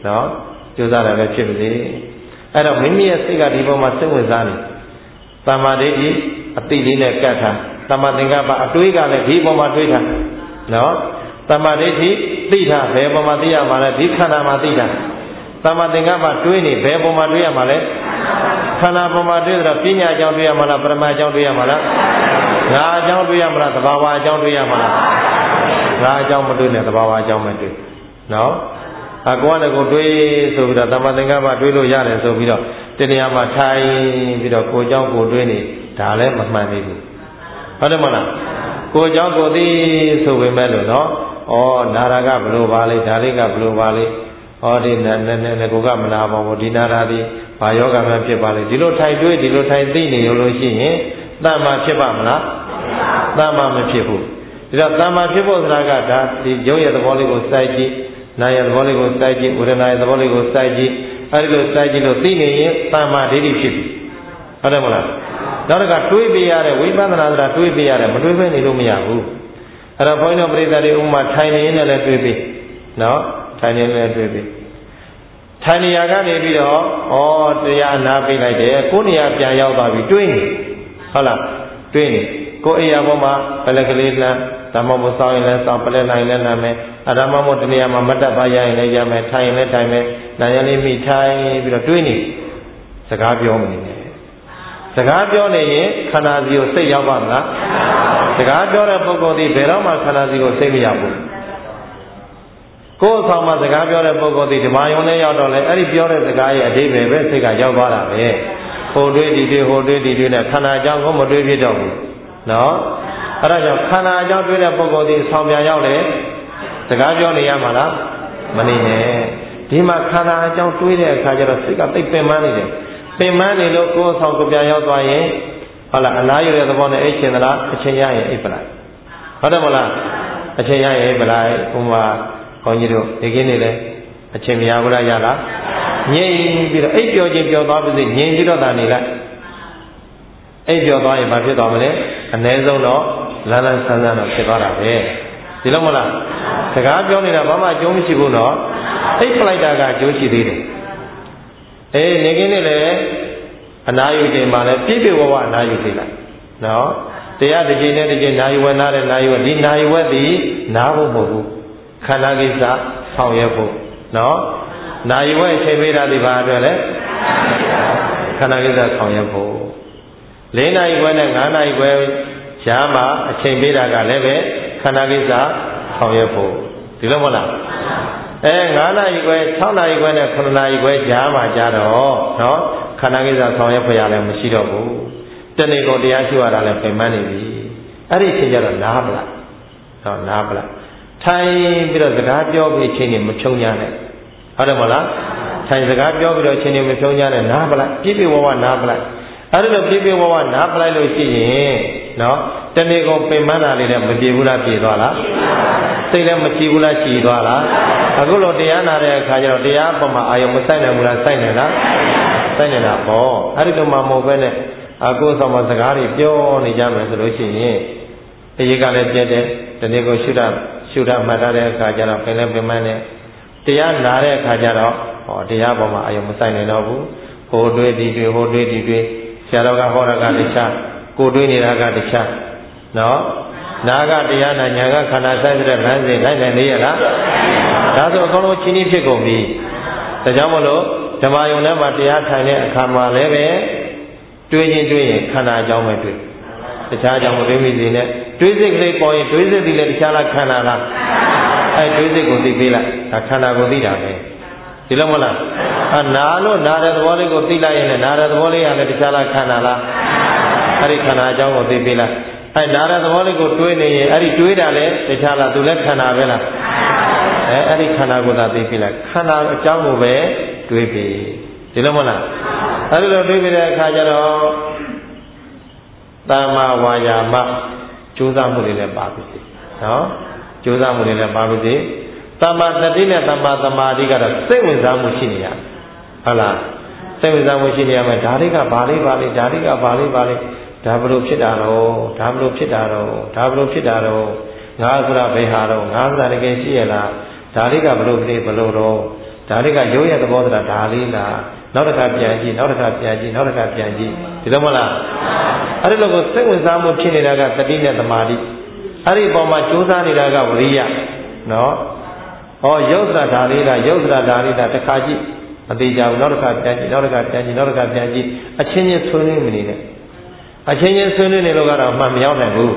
နော်ကြိုးစားတယ်ပဲဖြစ်ပါစေအဲ့တော့မိမိရဲ့စိတ်ကဒီပေါ်မှာစိတ်ဝင်စားနေတမ္မာဒိဋ္ဌိအတိလေးနဲ့ကတ်ထားတမ္မာသင်္ကပ္ပအတွေးကလည်းဒီပေါ်မှာတွေးထားနော်တမ္မာဒိဋ္ဌိသိထားဘယ်ပေါ်မှာသိရမှာလဲဒီခန္ဓာမှာသိတာတမ္မာသင်္ကပ္ပတွေးနေဘယ်ပေါ်မှာတွေးရမှာလဲခန္ဓာပေါ်မှာတွေးတော့ပညာအကြောင်းတွေးရမှာလားပရမအကြောင်းတွေးရမှာလားငါအကြောင်းတွေးရမှာလားသဘာဝအကြောင်းတွေးရမှာလားငါအကြောင်းမတွေးနဲ့သဘာဝအကြောင်းပဲတွေးနော်အကောနဲ့ကိုတွေးဆိုပြီးတော့တမ္မာသင်္ကပ္ပတွေးလို့ရတယ်ဆိုပြီးတော့တဏှာမှာထိုင်ပြီးတော့ကိုယ်ကြောင့်ကိုတွေးနေဒါလည်းမမှန်သေးဘူးဟုတ်တယ်မလားကိုယ်ကြောင့်ကိုသိဆိုပေမဲ့လို့နော်ဩနာရကဘလို့ပါလိဒါလေးကဘလို့ပါလိဩဒီကိုကမနာပါဘူးဒီနာရာဒီဘာယောဂမှဖြစ်ပါလိဒီလိုထိုင်တွေးဒီလိုထိုင်သိနေရလို့ရှိရင်တမ္မာဖြစ်ပါမလားတမ္မာမဖြစ်ဘူးဒါတော့တမ္မာဖြစ်ဖို့ဆိုတာကဒါဒီရုပ်ရဲ့သဘောလေးကိုစိုက်ကြည့်နာရဲ့သဘောလေးကိုစိုက်ကြည့်ဝေဒနာရဲ့သဘောလေးကိုစိုက်ကြည့်အဲဒီလိုစိုက်ကြည့်လို့သိနေရင်တမ္မာဒိဋ္ဌိဖြစ်ပြီဟုတ်တယ်မလားနောက်တစ်ခါတွေးပြရတဲ့ဝိပဿနာဆိုတာတွေးပြရတယ်မတွေးဘဲနေလို့မရဘူးအဲ့တော့ဘုန်းကြီးတို့ပရိသတ်တွေဥမာထိုင်နေရင်လည်းတွေးပြီးနော်ထိုင်နေလည်းတွေးပြီးထိုင်နေရကနေပြီးတော့ဩတရားနာပေးလိုက်တယ်ကိုယ်နေရာပြန်ရောက်သွားပြီတွေးနေဟုတ်လားတွေးနေကိုယ်အိယာပေါ်မှာပလက်ကလေးလှမ်းဓမ္မမို့စောင်းရင်လည်းစောင်းပလက်နိုင်လည်းနာမယ်အဓမ္မမို့တနေရာမှာမတ်တပ်ပါရရင်လည်းရမယ်ထိုင်ရင်လည်းထိုင်မယ်နာရလေးမိထိုင်ပြီးတော့တွေးနေစကားပြောမနေနဲ့စကားပြောနေရင်ခန္ဓာစီကိုစိတ်ရောက်ပါမလားစကားပြောတဲ့ပုဂ္ဂိုလ်ဒီဘယ်တော့မှခန္ဓာစီကိုစိတ်မရောက်ဘူးကိုယ်ဆောင်မှစကားပြောတဲ့ပုဂ္ဂိုလ်ဒီဓမ္မယုံနဲ့ရောက်တော့လေအဲ့ဒီပြောတဲ့စကားရဲ့အဓိပ္ပာယ်ပဲစိတ်ကရောက်သွားတာပဲဟိုတွေးဒီတွေးဟိုတွေးဒီတွေးနဲ့ခန္ဓာအကြောင်းကိုမတွေးဖြစ်တော့ဘူးနော်အဲ့ဒါကြောင့်ခန္ဓာအကြောင်းတွေးတဲ့ပုဂ္ဂိုလ်ဒီဆောင်ပြန်ရောက်လေစကားပြောနေရမှာလားမနေနဲ့ဒီမှာခန္ဓာအကြောင်းတွေးတဲ့အခါကျတော့စိတ်ကသိပင်ပန်းနေတယ်ပင်ပန်းနေလို့ကိုယ်ဆောင်ကိုပြန်ရောက်သွားရင်ဟုတ်လားအနားရတဲ့သဘောနဲ့အိတ်ချင်သလားအချိန်ရရင်အိတ်ပလိုက်ဟုတ်တယ်မလားအချိန်ရရင်အိတ်ပလိုက်ဥမာခေါင်းကြီးတို့ဒီကနေ့လေအချိန်မရဘူးလားရလားငြိမ်ပြီးတော့အိတ်ပျော်ခြင်းပျော်သွားပြီငြိမ်ပြီးတော့သာနေလိုက်အိတ်ပျော်သွားရင်ဘာဖြစ်သွားမလဲအ ਨੇ ဆုံးတော့လန်းလန်းဆန်းဆန်းတော့ဖြစ်သွားတာပဲဒီလိုမလားစကားပြောနေတာဘာမှအကျိုးမရှိဘူးနော်အိတ်ပလိုက်တာကအကျိုးရှိသေးတယ်နေကင်းနေလေအနာယူခြင်းပါလေပြည့်ပြည့်ဝဝအနာယူသေးလိုက်နော်တရားတစ်ချိန်နဲ့တစ်ချိန်နာယူဝနာတဲ့နာယူဝဒီနာယူဝက်ဒီနားဖို့မဟုတ်ဘူးခန္ဓာကိစ္စဆောင်ရွက်ဖို့နော်နာယူဝက်အချိန်ပေးတာဒီဘာအတွက်လဲခန္ဓာကိစ္စဆောင်ရွက်ဖို့၄နာရီခွဲနဲ့၅နာရီခွဲရှားမှာအချိန်ပေးတာကလည်းပဲခန္ဓာကိစ္စဆောင်ရွက်ဖို့ဒီလိုမဟုတ်လား9နာရီခွဲ6နာရီခွဲနဲ့9နာရီခွဲကြားမှာကြတော့နော်ခန္ဓာကိစ္စဆောင်ရွက်ဖွယ်ရလည်းမရှိတော့ဘူးတနေ့ကုန်တရားရှိရတာလည်းပြင်ပန်းနေပြီအဲ့ဒီအချိန်ကျတော့နားပလားနော်နားပလားထိုင်ပြီးတော့စကားပြောပြီးအချိန်နဲ့မဖြုံးကြနဲ့ဟုတ်တယ်မလားထိုင်စကားပြောပြီးတော့အချိန်နဲ့မဖြုံးကြနဲ့နားပလားပြည့်ပြည့်ဝဝနားပလားအဲ့ဒါလိုပြည့်ပြည့်ဝဝနားပလိုက်လို့ရှိရင်နော်တနေ့ကုန်ပြင်ပန်းတာလေးနဲ့မပြေဘူးလားပြေသွားလားစိတ်လည်းမကြည့်ဘူးလားကြည်သွားလားအခုလိုတရားနာတဲ့အခါကျတော့တရားအပေါ်မှာအာယုံမဆိုင်နိုင်ဘူးလားဆိုင်နေလားဆိုင်နေတာပေါ့အဲ့ဒီလိုမှမဟုတ်ပဲနဲ့အခုဆောင်မစကားတွေပြောနေကြမယ်ဆိုလို့ရှိရင်အရေးကလည်းပြည့်တယ်တနေ့ကိုရှုတာမှတ်တဲ့အခါကျတော့ပင်လည်းပင်မနဲ့တရားနာတဲ့အခါကျတော့တရားပေါ်မှာအာယုံမဆိုင်နိုင်တော့ဘူးဟိုတွေးဒီတွေဟိုတွေးဒီတွေဆရာတော်ကဟောတာကတခြားကိုတွေးနေတာကတခြားနော်နာကတရားနာညာကခန္ဓာဆိုင်တဲ့လမ်းစဉ်လိုက်နိုင်နေရလားဒါဆိုအကုန်လုံးချင်းချင်းဖြစ်ကုန်ပြီဒါကြောင့်မလို့ဓမ္မယုံထဲမှာတရားထိုင်တဲ့အခါမှာလည်းပဲတွေးရင်ခန္ဓာအကြောင်းပဲတွေးတခြားအကြောင်းမတွေးမိစေနဲ့တွေးစိတ်ကလေးပေါ်ရင်တွေးစိတ်ဒီလည်းတခြားလားခန္ဓာလားတွေးစိတ်ကိုသိပေးလိုက်ဒါခန္ဓာကိုသိတာပဲဒီလိုမလားနာလို့နာတဲ့သဘောလေးကိုသိလိုက်ရင်လည်းနာတဲ့သဘောလေးကလည်းတခြားလားခန္ဓာလားအဲ့ဒီခန္ဓာအကြောင်းကိုသိပေးလိုက်နာတဲ့သဘောလေးကိုတွေးနေရင်အဲ့ဒီတွေးတာလည်းတခြားလားသူလည်းခန္ဓာပဲလားအဲ့ဒီခန္ဓာကိုသာသိပြီလားခန္ဓာအကြောင်းကိုပဲတွေးပြီဒီလိုမဟုတ်လားအဲ့ဒီလိုတွေးပြီးတဲ့အခါကျတော့သမ္မာဝါယာမကြိုးစားမှုတွေလည်းပါပြီနော်ကြိုးစားမှုတွေလည်းပါပြီသမ္မာတတိနဲ့သမ္မာသမာဓိကတော့စိတ်ဝင်စားမှုရှိနေရဟုတ်လားစိတ်ဝင်စားမှုရှိနေရမယ်ဒါတွေကဘာလေးဒါတွေကဘာလေးဒါဘလို့ဖြစ်တာတော့ဒါဘလို့ဖြစ်တာတော့ငါဆိုတာဘယ်ဟာတော့ငါဆိုတာတကယ်ရှိရလားဒါလေးကဘလို့ဖြစ်ဘလို့တော့ဒါလေးကရုပ်ရဲ့သဘောတရားဒါလေးလားနောက်တစ်ခါပြန်ကြည့်နောက်တစ်ခါပြန်ကြည့်နောက်တစ်ခါပြန်ကြည့်ဒီလိုမလားအဲ့ဒီလိုကိုစိတ်ဝင်စားမှုဖြစ်နေတာကတတိနဲ့သမာဓိအဲ့ဒီအပေါ်မှာကြိုးစားနေတာကဝိရိယနော်ရုပ်သဒါလေးလားရုပ်သဒါလေးလားတစ်ခါကြည့်မသေးကြဘူးနောက်တစ်ခါပြန်ကြည့်နောက်တစ်ခါပြန်ကြည့်နောက်တစ်ခါပြန်ကြည့်အချင်းချင်းဆွေးနွေးမနေနဲ့အချင်းချင်းဆွေးနွေးနေလို့ကတော့မှန်မရောက်နိုင်ဘူး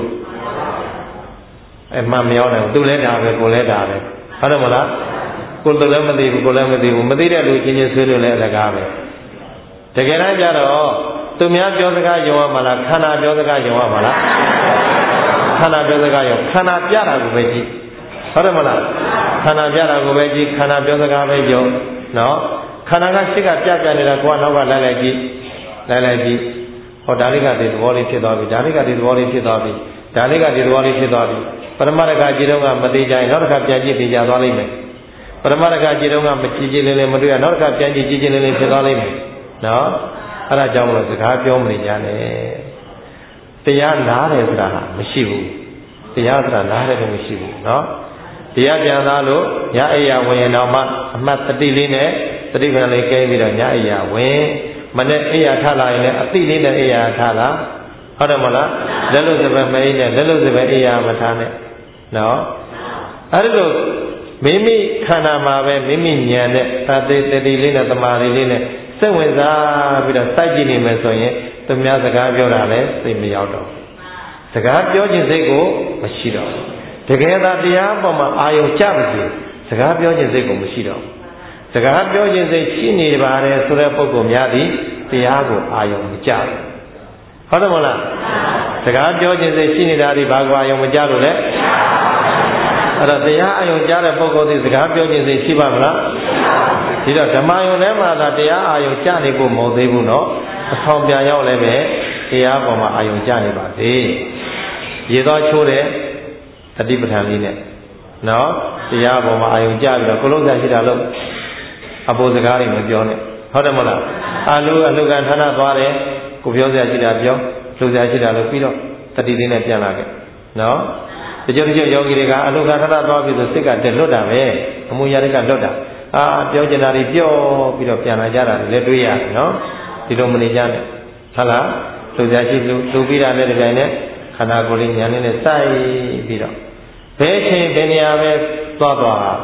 မှန်မရောက်နိုင်ဘူးသူလည်းဒါပဲကိုလည်းဒါပဲဟုတ်တယ်မလားကိုယ်လည်းမသိဘူးကိုယ်လည်းမသိဘူးမသိတဲ့လူချင်းချင်းဆွေးနွေးလဲအလကားပဲတကယ်တမ်းကျတော့သူများပြောစကားယုံရမှာလားခန္ဓာပြောစကားယုံရမှာလားခန္ဓာပြောစကားယုံခန္ဓာပြတာကိုပဲကြည့်ဟုတ်တယ်မလားခန္ဓာပြတာကိုပဲကြည့်ခန္ဓာပြောစကားပဲယုံနော်ခန္ဓာကရှိကပြနေတာကိုကနောက်ကလိုက်ကြည့်ဟောဒါလေးကဒီသဘောလေးဖြစ်သွားပြီဒါလေးကဒီသဘောလေးဖြစ်သွားပြီဒါလေးကဒီသဘောလေးဖြစ်သွားပြီပရမတ္ထကကြည့်တော့ကမသိကြရင်နောက်တစ်ခါပြန်ကြည့်သိကြသွားလိမ့်မယ်ပရမတ္ထကကြည့်တော့ကမကြည့်ကြည့်လေးလေးမတွေ့ရနောက်တစ်ခါပြန်ကြည့်ကြည့်လေးလေးဖြစ်သွားလိမ့်မယ်နော်အဲ့ဒါကြောင့်မလို့စကားပြောမနေကြနဲ့တရားနားတယ်ဆိုတာမရှိဘူးတရားဆိုတာနားတယ်လို့မရှိဘူးနော်တရားပြန်သားလို့ညအိယာဝင်ရင်တော့မှအမှတ်တတိလေးနဲ့တတိပ္ပံလေးကဲပြီးတော့ညအိယာဝင်မနဲ့အိယာထလာရင်လည်းအတိလေးနဲ့အိယာထလာဟုတ်တယ်မလားလက်လို့စပယ်မအိနဲ့လက်လို့စပယ်အိယာမထားနဲ့နော်အဲ့ဒီလိုမိမိခန္ဓာမှာပဲမိမိဉာဏ်နဲ့တတိလေးနဲ့တမာလေးနဲ့စိတ်ဝင်စားပြီးတော့စိုက်ကြည့်နေမယ်ဆိုရင်သူများစကားပြောတာလည်းသိမရောက်တော့စကားပြောခြင်းစိတ်ကိုမရှိတော့တကယ်သာတရားပေါ်မှာအာယုံကျပါစေစကားပြောခြင်းစိတ်ကိုမရှိတော့စကားပြောခြင်းစိတ်ရှိနေပါတယ်ဆိုတဲ့ပုဂ္ဂိုလ်များသည်တရားကိုအာယုံမကျဘူးဟုတ်တယ်မလားစကားပြောခြင်းစိတ်ရှိနေတာဒီဘာကိုအာယုံမကျလို့လဲအဲ့တော့တရားအာယုံကျတဲ့ပုဂ္ဂိုလ်သည်စကားပြောခြင်းစိတ်ရှိပါမလားဒီတော့ဓမ္မယုံထဲမှာသာတရားအာယုံကျနေဖို့မဟုတ်သေးဘူးနော်အဆောင်ပြန်ရောက်လည်းပဲတရားပေါ်မှာအာယုံကျနေပါသေးရေသောချိုးတဲ့တတိပဋ္ဌာန်လေးနဲ့နော်တရားပေါ်မှာအာယုံကျပြီးတော့ကိုလုံးစားရှိတာလို့အပေါ်စကားတွေမပြောနဲ့ဟုတ်တယ်မလားအလုကံဌာနသွားတယ်ကိုပြောစရာရှိတာပြောလှူစရာရှိတာလို့ပြီးတော့တတိလေးနဲ့ပြန်လာခဲ့နော်တချို့ယောဂီတွေကအလုကံဌာနသွားပြီးဆိုစိတ်ကတက်လွတ်တာပဲအမှုရာတွေကလွတ်တာပြောကျင်တာတွေပြောပြီးတော့ပြန်လာကြတာလည်းတွေ့ရတယ်နော်ဒီလိုမနေကြနဲ့ဟုတ်လားလှူစရာရှိလှူပြီးတာလည်းဒီတိုင်းနဲ့ခန္ဓာကိုယ်လေးဉာဏ်နဲ့စိုက်ပြီးတော့ဘယ်ချိန်ဘယ်နေရာပဲသွား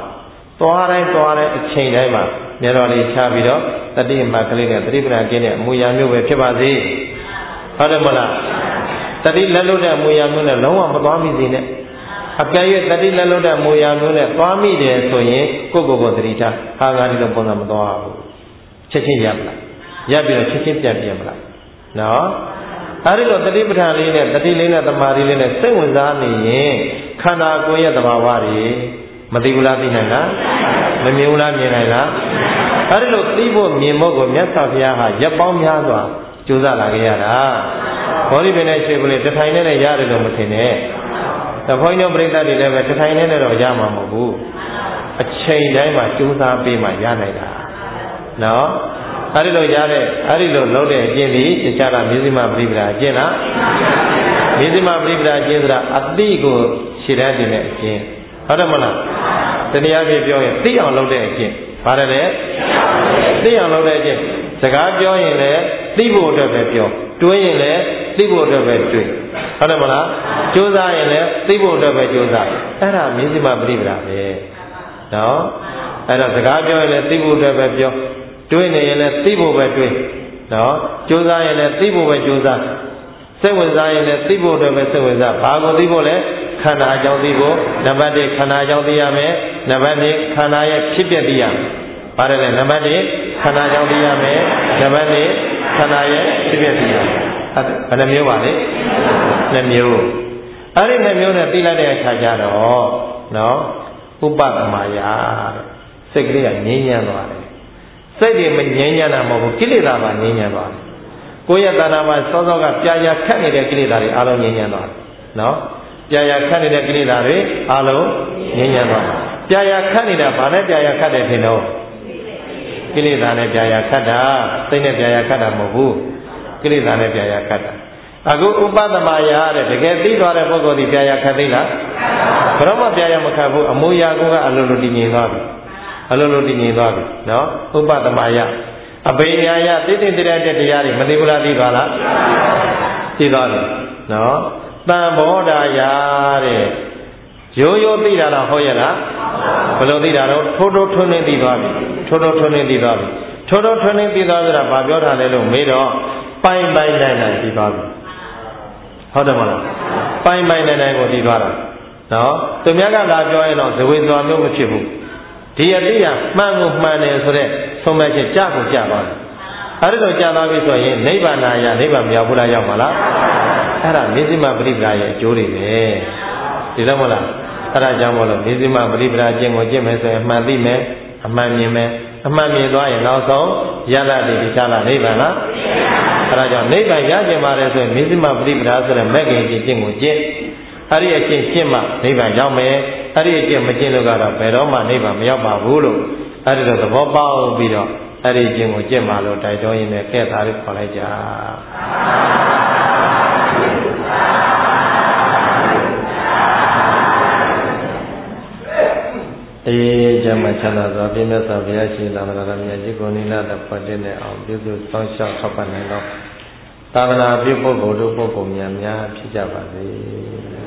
တဲ့အချိန်တိုင်းမှာမျက်တော်လေးချပြီးတော့တတိမကလေးနဲ့တတိပဏကင်းတဲ့အမူအရာမျိုးပဲဖြစ်ပါစေဟုတ်တယ်မလားတတိလက်လွတ်တဲ့အမူအရာမျိုးနဲ့လုံးဝမသွားမိစေနဲ့အကယ်၍တတိလက်လွတ်တဲ့အမူအရာမျိုးနဲ့သွားမိတယ်ဆိုရင်ကိုယ်သတိထားဟာငါဒီလိုပုံစံမသွားဘူးချက်ချင်းရမလားရပြီးတော့ချက်ချင်းပြန်မလားနော်အဲဒီလိုတတိပဋ္ဌာန်လေးနဲ့တတိလေးနဲ့တမာရီလေးနဲ့စိတ်ဝင်စားနေရင်ခန္ဓာကိုယ်ရဲ့သဘာဝတွေမသိဘူးလားသိနိုင်လားမမြင်ဘူးလားမြင်နိုင်လားအဲဒီလိုသိဖို့မြင်ဖို့ကိုမြတ်စွာဘုရားဟာရပ်ပေါင်းများစွာကြိုးစားလာခဲ့ရတာဘောဓိပင်နဲ့ရွှေပလင်တစ်ထိုင်နဲ့ရတယ်လို့မထင်နဲ့တဘုန်းကြီးတို့ပြိဿတွေလည်းပဲတစ်ထိုင်နဲ့တော့ရမှာမဟုတ်ဘူးအချိန်တိုင်းမှာကြိုးစားပေးမှရနိုင်တာနော်အဲဒီလိုရတဲ့အဲဒီလိုလုပ်တဲ့အကျင့်ဒီတခြားတာမြေဇိမပရိပဒါအကျင့်လားမြေဇိမပရိပဒါအကျင့်ဆိုတာအတိကိုခြေတန်းတင်တဲ့အကျင့်ဟုတ်တယ်မလားတနည်းအားဖြင့်ပြောရင်သိအောင်လုပ်တဲ့အကျင့်ပါတယ်လေသိအောင်လုပ်တဲ့အကျင့်စကားပြောရင်လည်းသိဖို့အတွက်ပဲပြောတွေးရင်လည်းသိဖို့အတွက်ပဲတွေးဟုတ်တယ်မလားကြိုးစားရင်လည်းသိဖို့အတွက်ပဲကြိုးစားအဲ့ဒါမြေဇိမပရိပဒါပဲနော်အဲ့ဒါစကားပြောရင်လည်းသိဖို့အတွက်ပဲပြောတွေးနေရင်လည်းသိဖို့ပဲတွေးနော်ကြိုးစားရင်လည်းသိဖို့ပဲကြိုးစားစိတ်ဝင်စားရင်လည်းသိဖို့အတွက်ပဲစိတ်ဝင်စားဘာကိုသိဖို့လဲခန္ဓာအကြောင်းသိဖို့နံပါတ်1ခန္ဓာအကြောင်းသိရမယ်နံပါတ်2ခန္ဓာရဲ့ဖြစ်ပျက်သိရမယ်ပါတယ်လေနံပါတ်1ခန္ဓာအကြောင်းသိရမယ်နံပါတ်2ခန္ဓာရဲ့ဖြစ်ပျက်သိရမယ်ဘယ်နှမျိုးပါလဲ2မျိုးအဲ့ဒီ2မျိုးနဲ့သိလိုက်တဲ့အခါကျတော့နော်ဥပဒမာယစိတ်ကလေးကငြိမ်းချမ်းသွားတယ်စိတ်တွေမငြိမ်းချမ်းတာမဟုတ်ဘူးကိလေသာပါငြိမ်းချမ်းသွားတယ်ကိုယ့်ရဲ့တဏ္ဍာမှာစောစောကပြာရာခတ်နေတဲ့ကိလေသာတွေအလုံးငြိမ်းချမ်းသွားတယ်နော်ပြာရာခတ်နေတဲ့ကိလေသာတွေအလုံးငြိမ်းချမ်းသွားတယ်ပြာရာခတ်နေတာဘာနဲ့ပြာရာခတ်တယ်ထင်တော့ကိလေသာနဲ့ပြာရာခတ်တာစိတ်နဲ့ပြာရာခတ်တာမဟုတ်ဘူးကိလေသာနဲ့ပြာရာခတ်တာအခုဥပဒမာယတဲ့တကယ်သိသွားတဲ့ပုဂ္ဂိုလ်ဒီပြာရာခတ်သိလားဘယ်တော့မှပြာရာမခတ်ဘူးအမူအရာကအလိုလိုတည်ငြိမ်သွားပြီအလုံးလုံးတည်ငြိမ်သွားပြီနော်ဥပသမယအဘိညာယသိသိတရားတဲ့တရားတွေမသိဘူးလားသိပါလားသိသွားပြီနော်တန်ဘောဓာယတဲ့ရိုးရိုးသိတာတော့ဟုတ်ရဲ့လားဘယ်လိုသိတာတော့ထိုးထိုးထွန်းနေသိသွားပြီထိုးထိုးထွန်းနေသိသွားပြီထိုးထိုးထွန်းနေသိသွားဆိုတာဘာပြောတာလဲလို့မေးတော့ပိုင်ပိုင်နိုင်နိုင်သိသွားပြီဟုတ်တယ်မလားပိုင်ပိုင်နိုင်နိုင်ကိုသိသွားတာနော်သူများကလာပြောရင်တော့ဇဝေသွားမျိုးမဖြစ်ဘူးဒီအတိအမှန်ကိုမှန်တယ်ဆိုတော့ဆုံးမချက်ကြကိုကြပါအဲ့ဒါတော့ကြာသွားပြီဆိုရင်နိဗ္ဗာန်ရနိဗ္ဗာန်မြောက်ဘူးလားရောက်မှာလားအဲ့ဒါမေဇိမပရိပဒါရဲ့အကျိုးတွေပဲဒီလိုမလားအဲ့ဒါကြောင့်မို့လို့မေဇိမပရိပဒါကျင့်ကိုကျင့်မယ်ဆိုရင်အမှန်သိမယ်အမှန်မြင်မယ်အမှန်မြင်သွားရင်နောက်ဆုံးရလဒ်တွေဒီချလာနိဗ္ဗာန်လားအဲ့ဒါကြောင့်နိဗ္ဗာန်ရကျင်ပါတယ်ဆိုရင်မေဇိမပရိပဒါဆိုတဲ့မဲ့ခင်ကျင့်ကိုကျင့်အဲ့ဒီအကျင့်ကျင့်မှနိဗ္ဗာန်ရောက်မယ်အဲ့ဒီအကျင့်မကျင့်လို့ကတော့ဘယ်တော့မှနိဗ္ဗာန်မရောက်ပါဘူးလို့အဲ့ဒီတော့သဘောပေါက်ပြီးတော့အဲ့ဒီကျင့်ကိုကျင့်မှလို့တိုက်တွန်းရင်းနဲ့ကဲ့သားလေးခေါ်လိုက်ကြအေးကျမ်းမှာချမ်းသာစွာပြည့်မြတ်စွာဘုရားရှင်သာသနာတော်မြတ်ကြီးကိုနိလတ်ပတ်တဲ့နဲ့အောင်ပြုစုစောင့်ရှောက်ထောက်ပံ့နိုင်တော့သာသနာပြုပုဂ္ဂိုလ်တို့ပုဂ္ဂိုလ်များဖြစ်ကြပါစေ